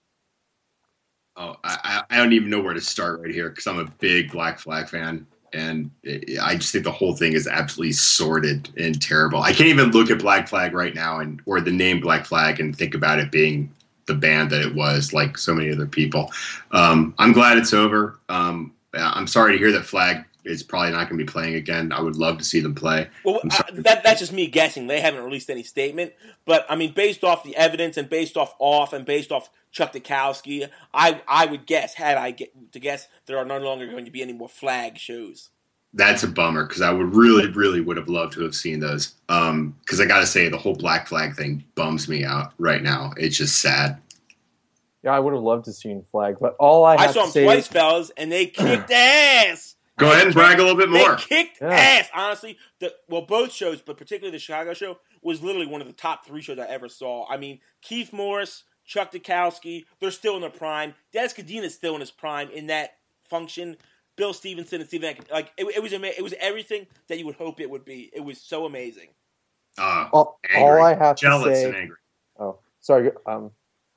Oh, I, I don't even know where to start right here because I'm a big Black Flag fan. And I just think the whole thing is absolutely sordid and terrible. I can't even look at Black Flag right now and or the name Black Flag and think about it being the band that it was, like so many other people. Um, I'm glad it's over. Um, I'm sorry to hear that Flag is probably not going to be playing again. I would love to see them play. Well, I, that, that's just me guessing. They haven't released any statement. But, I mean, based off the evidence and based off off and based off Chuck Dukowski, I I would guess, had I get to guess, there are no longer going to be any more Flag shows. That's a bummer because I would really, really would have loved to have seen those. Because um, I got to say, the whole Black Flag thing bums me out right now. It's just sad. Yeah, I would have loved to have seen Flag, but all I have I saw to them say twice, is, fellas, and they kicked ass. Go ahead and brag a little bit more. They kicked Yeah. ass, honestly. The, well, both shows, but particularly the Chicago show, was literally one of the top three shows I ever saw. I mean, Keith Morris, Chuck Dukowski, they're still in their prime. Des Cadena is still in his prime in that function. Bill Stevenson and Steven, like it, it was, ama- it was everything that you would hope it would be. It was so amazing. Uh, all, angry. all I have Jealous to say, and angry. oh, sorry. Um,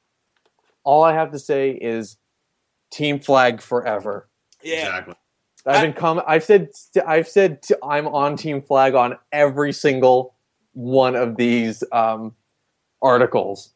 all I have to say is Team Flag forever. Yeah. Exactly. I've been com- I've said I've said t- I'm on Team Flag on every single one of these um, articles,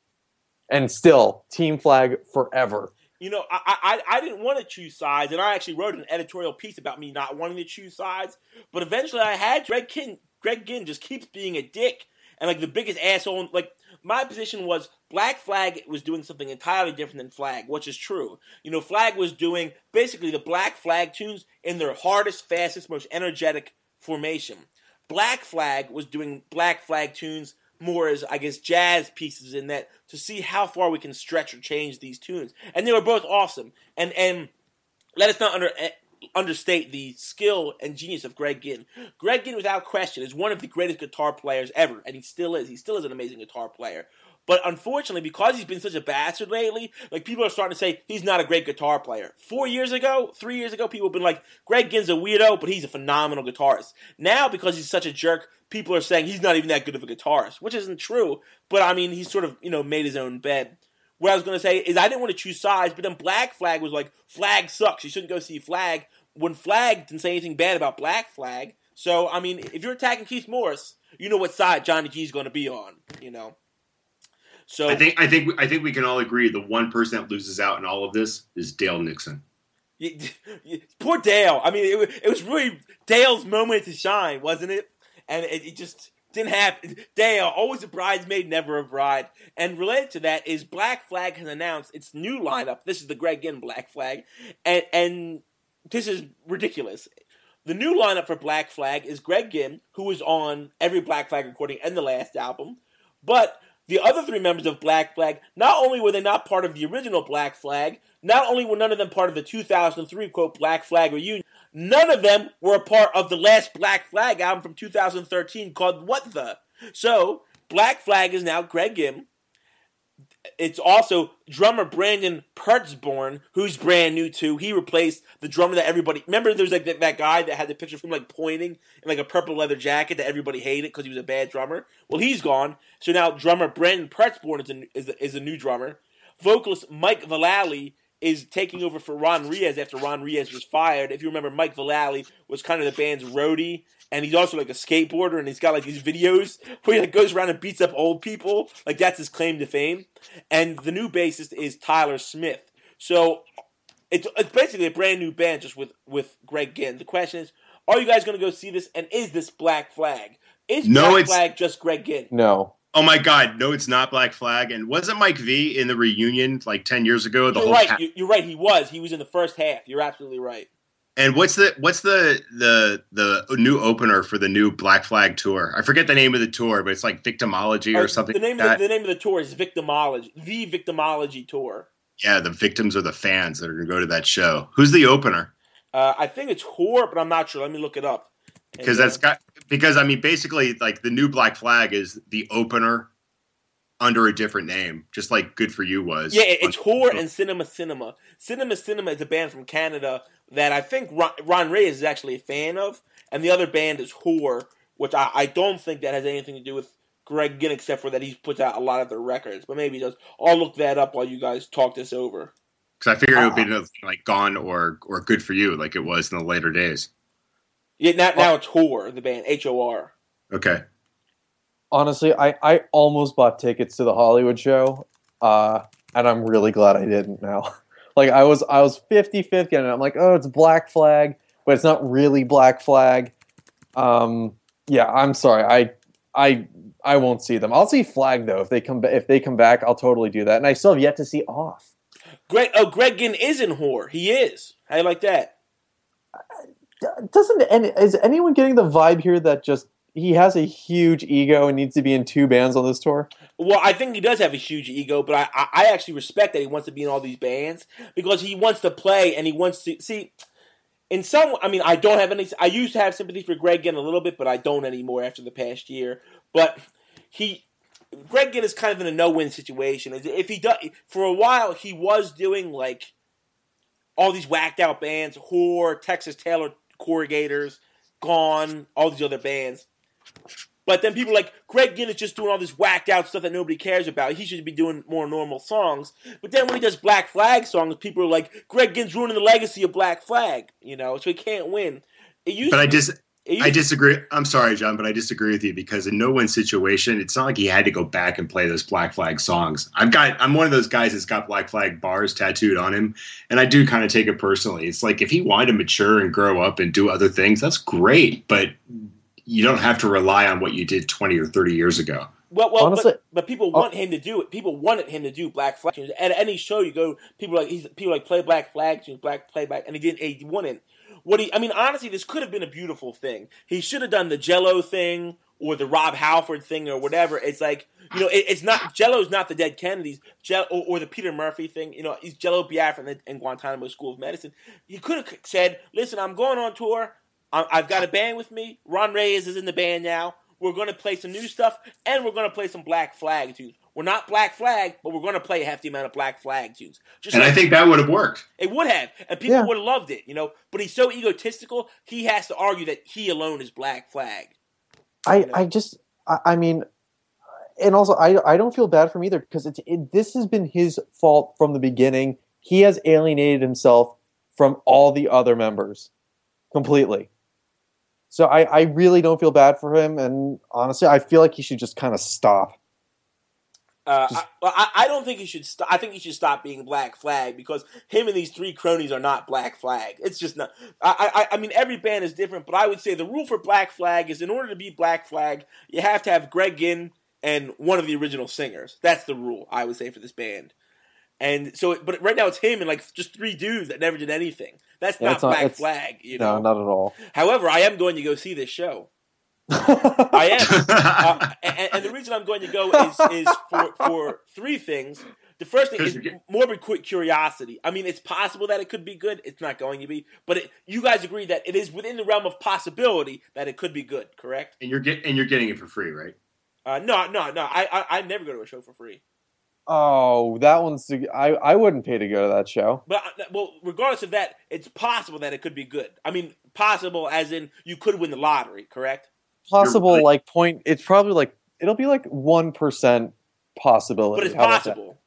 and still Team Flag forever. You know, I, I I didn't want to choose sides, and I actually wrote an editorial piece about me not wanting to choose sides. But eventually, I had Greg Ginn. Greg Ginn just keeps being a dick and like the biggest asshole. Like my position was, Black Flag was doing something entirely different than Flag, which is true. You know, Flag was doing basically the Black Flag tunes in their hardest, fastest, most energetic formation. Black Flag was doing Black Flag tunes more as, I guess, jazz pieces in that, to see how far we can stretch or change these tunes. And they were both awesome. And and let us not under, understate the skill and genius of Greg Ginn. Greg Ginn, without question, is one of the greatest guitar players ever, and he still is. He still is an amazing guitar player. But unfortunately, because he's been such a bastard lately, like people are starting to say he's not a great guitar player. Four years ago, three years ago, people have been like, Greg Ginn's a weirdo, but he's a phenomenal guitarist. Now, because he's such a jerk, people are saying he's not even that good of a guitarist, which isn't true. But I mean, he's sort of, you know, made his own bed. What I was going to say is I didn't want to choose sides, but then Black Flag was like, Flag sucks, you shouldn't go see Flag, when Flag didn't say anything bad about Black Flag. So, I mean, if you're attacking Keith Morris, you know what side Johnny G's going to be on, you know. So I think I think I think we can all agree the one person that loses out in all of this is Dale Nixon. Poor Dale. I mean, it was, it was really Dale's moment to shine, wasn't it? And it, it just didn't happen. Dale, always a bridesmaid, never a bride. And related to that is Black Flag has announced its new lineup. This is the Greg Ginn Black Flag, and and this is ridiculous. The new lineup for Black Flag is Greg Ginn, who was on every Black Flag recording and the last album, but the other three members of Black Flag, not only were they not part of the original Black Flag, not only were none of them part of the two thousand three, quote, Black Flag reunion, none of them were a part of the last Black Flag album from two thousand thirteen called What The? So, Black Flag is now Greg Ginn. It's also drummer Brandon Pertzborn, who's brand new too. He replaced the drummer that everybody... Remember there was like that, that guy that had the picture of him like pointing in like a purple leather jacket that everybody hated because he was a bad drummer? Well, he's gone. So now drummer Brandon Pertzborn is a, is a, is a new drummer. vocalist Mike Vallely is taking over for Ron Riaz after Ron Riaz was fired. If you remember, Mike Vallely was kind of the band's roadie, and he's also like a skateboarder, and he's got like these videos where he like goes around and beats up old people. Like that's his claim to fame. And the new bassist is Tyler Smith. So it's, it's basically a brand new band just with, with Greg Ginn. The question is, are you guys going to go see this, and is this Black Flag? Is no, Black it's, Flag just Greg Ginn? No. Oh my God, no, it's not Black Flag. And wasn't Mike V in the reunion like ten years ago? The You're whole right. ca- You're right. He was. He was in the first half. You're absolutely right. And what's the what's the the the new opener for the new Black Flag tour? I forget the name of the tour, but it's like Victimology or Uh, something. The name like of the, the name of the tour is Victimology. The Victimology tour. Yeah, the victims are the fans that are going to go to that show. Who's the opener? Uh, I think it's Whore, but I'm not sure. Let me look it up. Because that's got because I mean basically like the new Black Flag is the opener under a different name, just like Good For You was. Yeah, it's Whore and Cinema Cinema. Cinema Cinema is a band from Canada that I think Ron, Ron Reyes is actually a fan of, and the other band is Whore, which I, I don't think that has anything to do with Greg Ginn, except for that he's put out a lot of their records, but maybe he does. I'll look that up while you guys talk this over. Because I figured it would be like Gone or or Good For You, like it was in the later days. Yeah, now, now it's Whore, the band, H O R. Okay. Honestly, I, I almost bought tickets to the Hollywood show, uh, and I'm really glad I didn't now. Like, I was I was fifty-fifty, and I'm like, oh, it's Black Flag, but it's not really Black Flag. Um, yeah, I'm sorry. I I I won't see them. I'll see Flag, though. If they come, if they come back, I'll totally do that. And I still have yet to see Off. Greg, oh, Greg Ginn is in Whore. He is. How you like that? Doesn't any, is anyone getting the vibe here that just he has a huge ego and needs to be in two bands on this tour? Well, I think he does have a huge ego, but I, I, I actually respect that he wants to be in all these bands because he wants to play and he wants to see. In some, I mean, I don't have any. I used to have sympathy for Greg Ginn a little bit, but I don't anymore after the past year. But he, Greg Ginn is kind of in a no-win situation. If he does, for a while, he was doing like all these whacked out bands, Whore, Texas Tailor Corrugators, Gone, all these other bands. But then people are like, Greg Ginn is just doing all this whacked out stuff that nobody cares about. He should be doing more normal songs. But then when he does Black Flag songs, people are like, Greg Ginn's ruining the legacy of Black Flag, you know, so he can't win. It used but to, I just it I disagree. I'm sorry, John, but I disagree with you because in no win situation, it's not like he had to go back and play those Black Flag songs. I've got I'm one of those guys that's got Black Flag bars tattooed on him, and I do kind of take it personally. It's like if he wanted to mature and grow up and do other things, that's great, but you don't have to rely on what you did twenty or thirty years ago. Well, well, Honestly, but, but people want him to do it. People wanted him to do Black Flag tunes. At any show you go, people like he's people like play Black Flag tunes, Black playback, and he didn't. He wouldn't. What he, I mean, honestly, this could have been a beautiful thing. He should have done the Jello thing or the Rob Halford thing or whatever. It's like, you know, it, it's not Jello's not the Dead Kennedys, Jello, or, or the Peter Murphy thing. You know, he's Jello Biafra and, and Guantanamo School of Medicine. He could have said, "Listen, I'm going on tour. I, I've got a band with me. Ron Reyes is in the band now. We're going to play some new stuff, and we're going to play some Black Flag tunes. We're not Black Flag, but we're going to play a hefty amount of Black Flag tunes." Just and like, I think that would have worked. it would have, and people Yeah. would have loved it, you know. But he's so egotistical, he has to argue that he alone is Black Flag. I, You know? I just, I, I mean, and also I, I don't feel bad for him either because it's, it, this has been his fault from the beginning. He has alienated himself from all the other members completely. So I, I really don't feel bad for him, and honestly, I feel like he should just kind of stop. Uh, I, well, I, I don't think he should stop. I think he should stop being Black Flag because him and these three cronies are not Black Flag. It's just not. I, I, I mean, every band is different, but I would say the rule for Black Flag is in order to be Black Flag, you have to have Greg Ginn and one of the original singers. That's the rule, I would say, for this band. And so, but right now it's him and like just three dudes that never did anything. That's Yeah, not it's not- Black it's- Flag, you know. No, not at all. However, I am going to go see this show. I am, uh, and, and the reason I'm going to go is, is for, for three things. The first thing is morbid curiosity. I mean, it's possible that it could be good. It's not going to be, but it, you guys agree that it is within the realm of possibility that it could be good, correct? And you're get and you're getting it for free, right? Uh, no, no, no. I, I I never go to a show for free. Oh, that one's. I I wouldn't pay to go to that show. But uh, well, regardless of that, it's possible that it could be good. I mean, possible as in you could win the lottery, correct? Possible, right. like point. It's probably like it'll be like one percent possibility. But it's How about that? possible.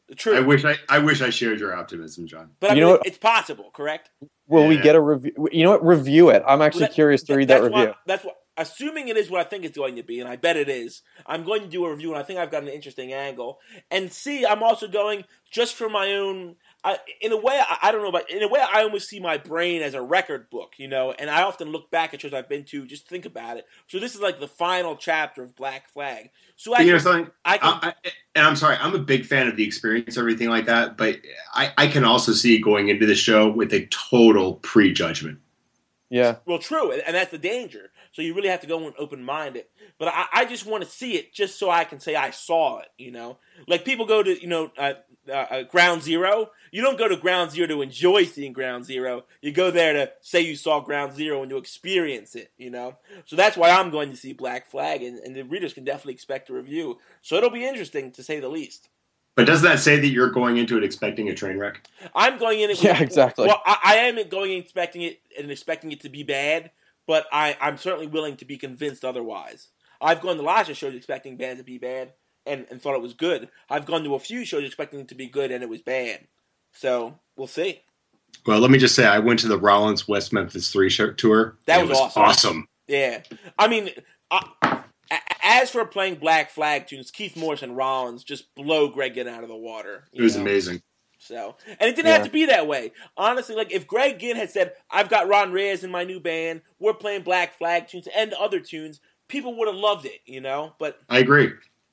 True. I wish I, I wish I shared your optimism, John. But I You mean, know what? it's possible, correct? Will Yeah. we get a review? You know what? Review it. I'm actually Well, that- curious to that- read that that's review. Why, that's what. Assuming it is what I think it's going to be, and I bet it is, I'm going to do a review, and I think I've got an interesting angle. And C, I'm also going just for my own. I, in a way, I, I don't know, but in a way, I almost see my brain as a record book, you know. And I often look back at shows I've been to, just think about it. So this is like the final chapter of Black Flag. So I, you know something? I can, I, I, and I'm sorry, I'm a big fan of the experience, everything like that. But I, I can also see going into the show with a total prejudgment. Yeah. well, true, and, and that's the danger. So you really have to go in open-minded. But I, I just want to see it just so I can say I saw it, you know? Like people go to, you know, uh, uh, uh, Ground Zero. You don't go to Ground Zero to enjoy seeing Ground Zero. You go there to say you saw Ground Zero and to experience it, you know? So that's why I'm going to see Black Flag, and, and the readers can definitely expect a review. So it'll be interesting, to say the least. But does that say that you're going into it expecting a train wreck? I'm going in it. Yeah, exactly. Well, I, I am going in expecting it and expecting it to be bad, but I, I'm certainly willing to be convinced otherwise. I've gone to lots of shows expecting band to be bad and, and thought it was good. I've gone to a few shows expecting it to be good and it was bad. So we'll see. Well, let me just say, I went to the Rollins West Memphis three show tour. That It was awesome. awesome. Yeah, I mean, I, as for playing Black Flag tunes, Keith Morris and Rollins just blow Greg Ginn out of the water. It was know? amazing. So, and it didn't Yeah. have to be that way. Honestly, like if Greg Ginn had said, "I've got Ron Reyes in my new band, we're playing Black Flag tunes and other tunes," people would have loved it, you know. But I agree.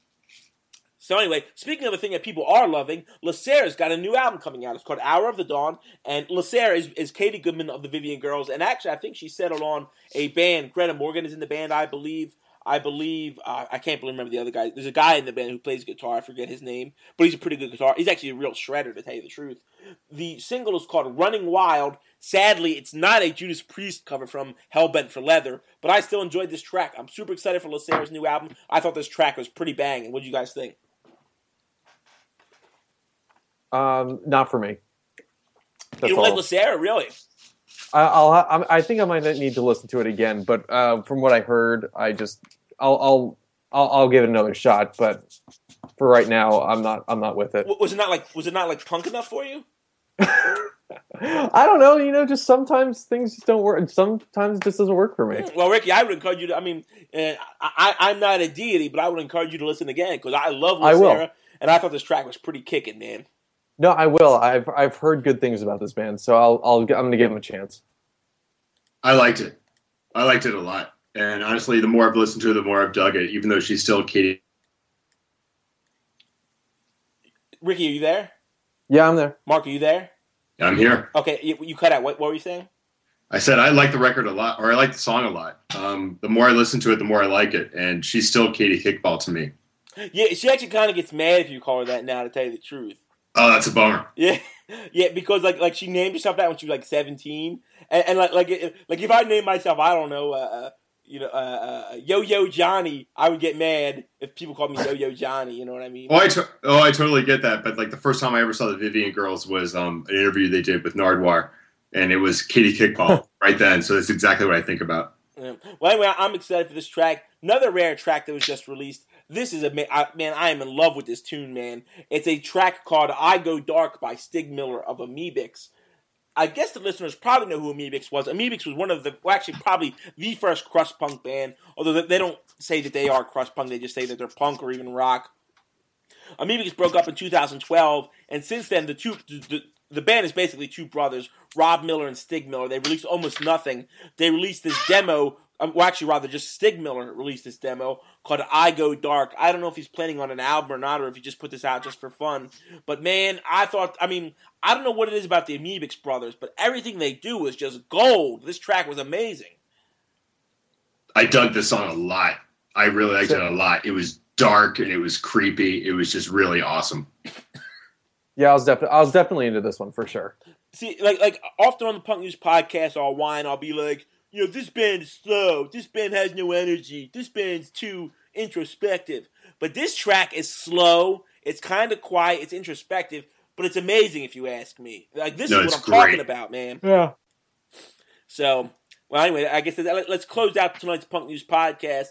so anyway, speaking of a thing that people are loving, LeSerre's got a new album coming out. It's called Hour of the Dawn, and LeSerre is, is Katie Goodman of the Vivian Girls, and actually, I think she settled on a band. Greta Morgan is in the band, I believe. I believe, uh, I can't remember the other guy. There's a guy in the band who plays guitar. I forget his name, but he's a pretty good guitar. He's actually a real shredder, to tell you the truth. The single is called Running Wild. Sadly, it's not a Judas Priest cover from Hellbent for Leather, but I still enjoyed this track. I'm super excited for LeSerre's new album. I thought this track was pretty banging. What do you guys think? Um, not for me. That's You don't all. like LeSerre, really? I, I'll. ha- I think I might need to listen to it again, but uh, from what I heard, I just I'll, I'll I'll I'll give it another shot. But for right now, I'm not I'm not with it. W- Was it not like was it not like punk enough for you? I don't know. You know, just sometimes things just don't work. Sometimes it just doesn't work for me. Well, Ricky, I would encourage you to. I mean, uh, I, I, I'm not a deity, but I would encourage you to listen again because I love I will. LeSerre, and I thought this track was pretty kicking, man. No, I will. I've I've heard good things about this band, so I'll I'll I'm gonna give them a chance. I liked it. I liked it a lot. And honestly, the more I've listened to her, the more I've dug it, even though she's still Katie. Ricky, are you there? Yeah, I'm there. Mark, are you there? I'm here. Okay, you, you cut out. What, what were you saying? I said I like the record a lot, or I like the song a lot. Um, the more I listen to it, the more I like it. And she's still Katie Kickball to me. Yeah, she actually kind of gets mad if you call her that now, to tell you the truth. Oh, that's a bummer. Yeah, yeah, because like like she named herself that when she was like seventeen, and, and like like it- like if I named myself, I don't know, uh, uh, you know, uh, uh, Yo Yo Johnny, I would get mad if people called me Yo Yo Johnny. You know what I mean? Oh, I to- oh, I totally get that. But like the first time I ever saw the Vivian Girls was um, an interview they did with Nardwar, and it was Katie Kickball right then. So that's exactly what I think about. Yeah. Well, anyway, I'm excited for this track. Another rare track that was just released. This is a man. I, man, I am in love with this tune, man. It's a track called "I Go Dark" by Stig Miller of Amebix. I guess the listeners probably know who Amebix was. Amebix was one of the, well, actually, probably the first crust punk band. Although they don't say that they are crust punk, they just say that they're punk or even rock. Amebix broke up in two thousand twelve, and since then, the two. The, the band is basically two brothers, Rob Miller and Stig Miller. They released almost nothing. They released this demo. Um, well, actually, rather, just Stig Miller released this demo called I Go Dark. I don't know if he's planning on an album or not, or if he just put this out just for fun. But, man, I thought, I mean, I don't know what it is about the Amebix brothers, but everything they do is just gold. This track was amazing. I dug this song a lot. I really liked it a lot. It was dark and it was creepy. It was just really awesome. Yeah, I was definitely I was definitely into this one for sure. See, like, like often on the Punk News podcast, I'll whine, I'll be like, you know, this band is slow. This band has no energy. This band's too introspective. But this track is slow. It's kind of quiet. It's introspective. But it's amazing if you ask me. Like, this No, is what I'm it's great. talking about, man. Yeah. So, well, anyway, I guess that, let's close out tonight's Punk News podcast.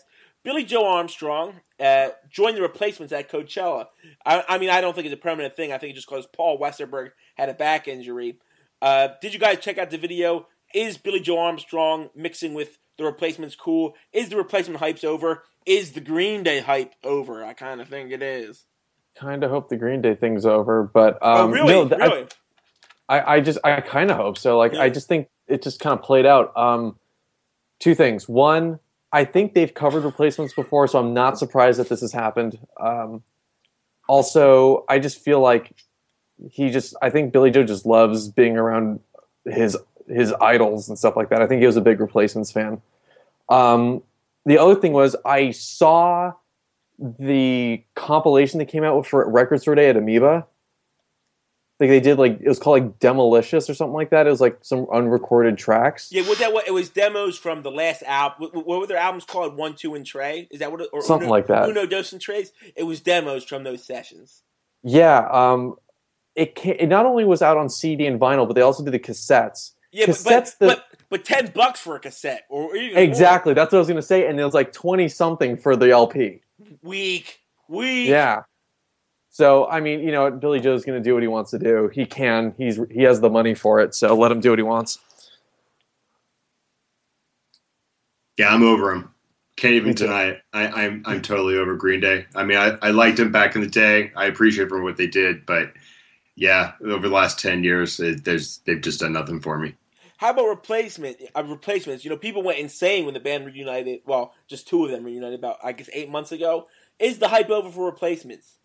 Billy Joe Armstrong uh, joined the replacements at Coachella. I, I mean, I don't think it's a permanent thing. I think it's just because Paul Westerberg had a back injury. Uh, did you guys check out the video? Is Billy Joe Armstrong mixing with the replacements cool? Is the replacement hype's over? Is the Green Day hype over? I kind of think it is. Kind of hope the Green Day thing's over, but oh, um, really? No, really? I, I, I just I kind of hope so. Like, yeah. I just think it just kind of played out. Um, two things. One, I think they've covered replacements before, so I'm not surprised that this has happened. Um, also, I just feel like he just I think Billy Joe just loves being around his his idols and stuff like that. I think he was a big replacements fan. Um, the other thing was I saw the compilation that came out for Record Store Day at Amoeba. Like they did like it was called like Demolicious or something like that. It was like some unrecorded tracks. Yeah, what that what, it was demos from the last album. What, what were their albums called? One, Two, and Trey. Is that what? It, or something Uno, like that. Uno, Dos, and Tres. It was demos from those sessions. Yeah, um, it came, it not only was out on C D and vinyl, but they also did the cassettes. Yeah, cassettes but, but, but but ten bucks for a cassette, or even exactly. more. That's what I was going to say, and it was like twenty something for the L P. Weak, weak. Yeah. So I mean, you know, Billy Joe's going to do what he wants to do. He can. He's he has the money for it. So let him do what he wants. Yeah, I'm over him. Can't even Me too. deny it. I, I'm I'm totally over Green Day. I mean, I, I liked them back in the day. I appreciate for what they did, but yeah, over the last ten years, it, there's they've just done nothing for me. How about replacement? Uh, replacements. You know, people went insane when the band reunited. Well, just two of them reunited about I guess eight months ago. Is the hype over for replacements?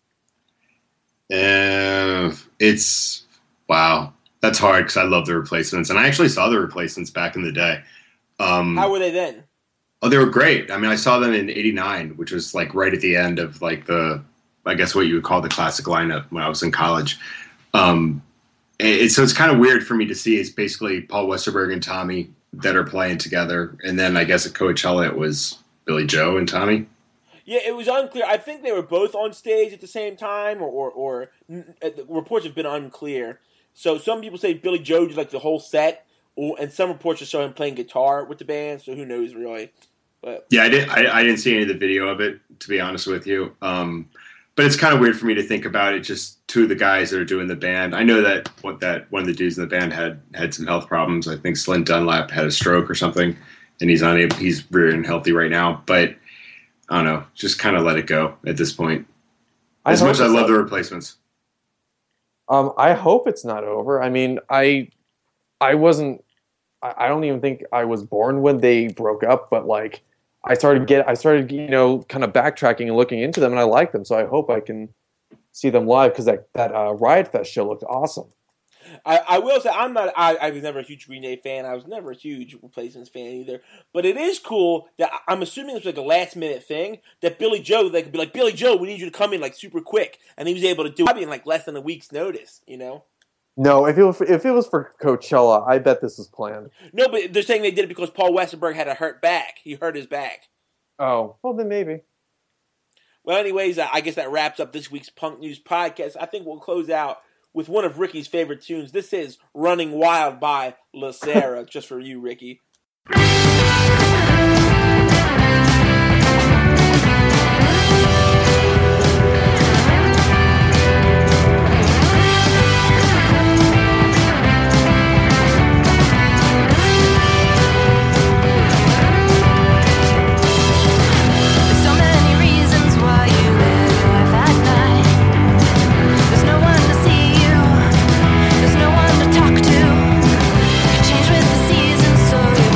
Uh, it's wow. That's hard because I love the replacements, and I actually saw the replacements back in the day. Um, How were they then? Oh, they were great. I mean, I saw them in eighty-nine, which was like right at the end of like the, I guess what you would call the classic lineup when I was in college. Um, it, so it's kind of weird for me to see. It's basically Paul Westerberg and Tommy that are playing together, and then I guess at Coachella it was Billy Joe and Tommy. Yeah, it was unclear. I think they were both on stage at the same time, or, or, or uh, the reports have been unclear. So some people say Billy Joe did like the whole set, or, and some reports just show him playing guitar with the band. So who knows really? But yeah, I didn't. I, I didn't see any of the video of it, to be honest with you. Um, but it's kind of weird for me to think about it. Just two of the guys that are doing the band. I know that what that one of the dudes in the band had had some health problems. I think Slint Dunlap had a stroke or something, and he's unable. He's very unhealthy right now. But I don't know. Just kind of let it go at this point. As I much as I hope love it's the not- replacements. Um, I hope it's not over. I mean, I, I wasn't. I I don't even think I was born when they broke up. But like, I started get. I started, you know, kind of backtracking and looking into them, and I like them. So I hope I can see them live because that that uh, Riot Fest show looked awesome. I, I will say I'm not. I, I was never a huge Green Day fan. I was never a huge Replacements fan either. But it is cool that I'm assuming it's like a last minute thing that Billy Joe they could be like Billy Joe, we need you to come in like super quick, and he was able to do it probably in like less than a week's notice. You know. No, if it was if it was for Coachella, I bet this was planned. No, but they're saying they did it because Paul Westerberg had a hurt back. He hurt his back. Oh, well then maybe. Well, anyways, I guess that wraps up this week's Punk News podcast. I think we'll close out with one of Ricky's favorite tunes. This is Running Wild by La Sera, just for you, Ricky. So many reasons why you live at night. There's no one to see you. There's no one to talk to. Change with the seasons, so you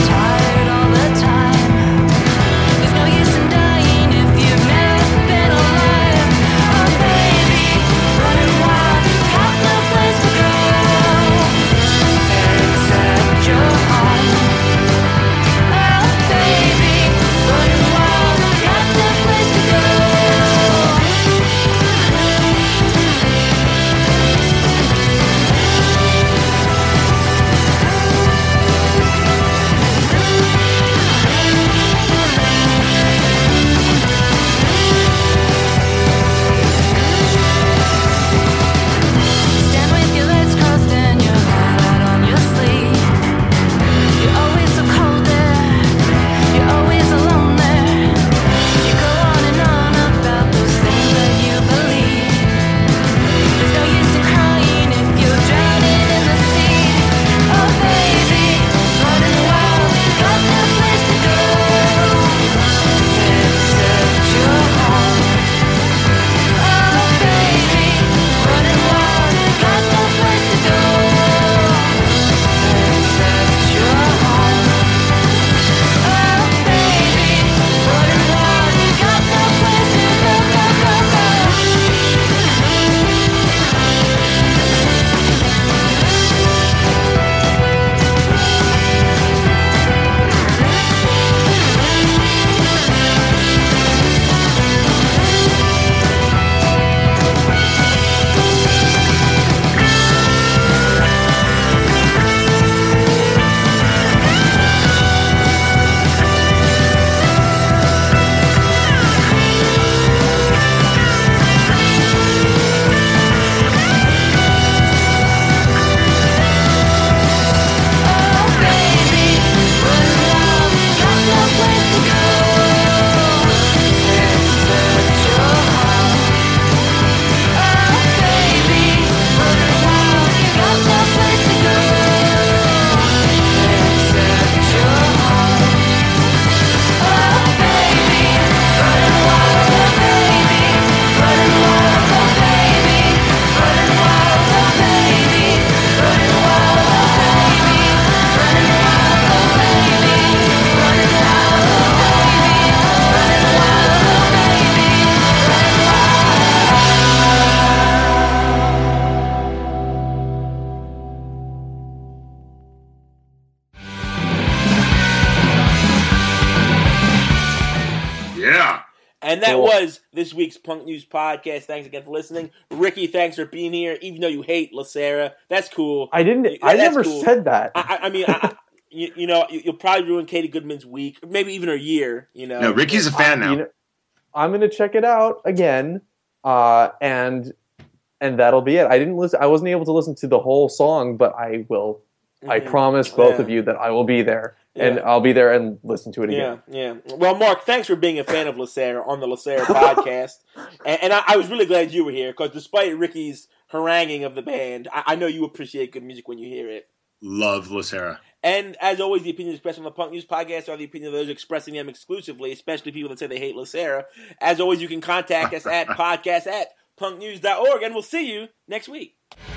And that Cool. was this week's Punk News Podcast. Thanks again for listening. Ricky, thanks for being here, even though you hate LaSarah. That's cool. I didn't. That- I that's never cool. said that. I, I- I mean, I, I- you, you know, you- you'll probably ruin Katie Goodman's week, maybe even her year, you know. No, Ricky's a fan I- now. you know, I'm gonna check it out again, uh, and and that'll be it. I didn't listen. I wasn't able to listen to the whole song, but I will. I Mhm. promise both Yeah. of you that I will be there, and Yeah. I'll be there and listen to it Yeah, again. yeah. Well, Mark, thanks for being a fan of LaSarah on the LaSarah podcast. And, and I, I was really glad you were here, because despite Ricky's haranguing of the band, I, I know you appreciate good music when you hear it. Love LaSarah. And as always, the opinions expressed on the Punk News Podcast are the opinion of those expressing them exclusively, especially people that say they hate LaSarah. As always, you can contact us at podcast at punknews dot org, and we'll see you next week.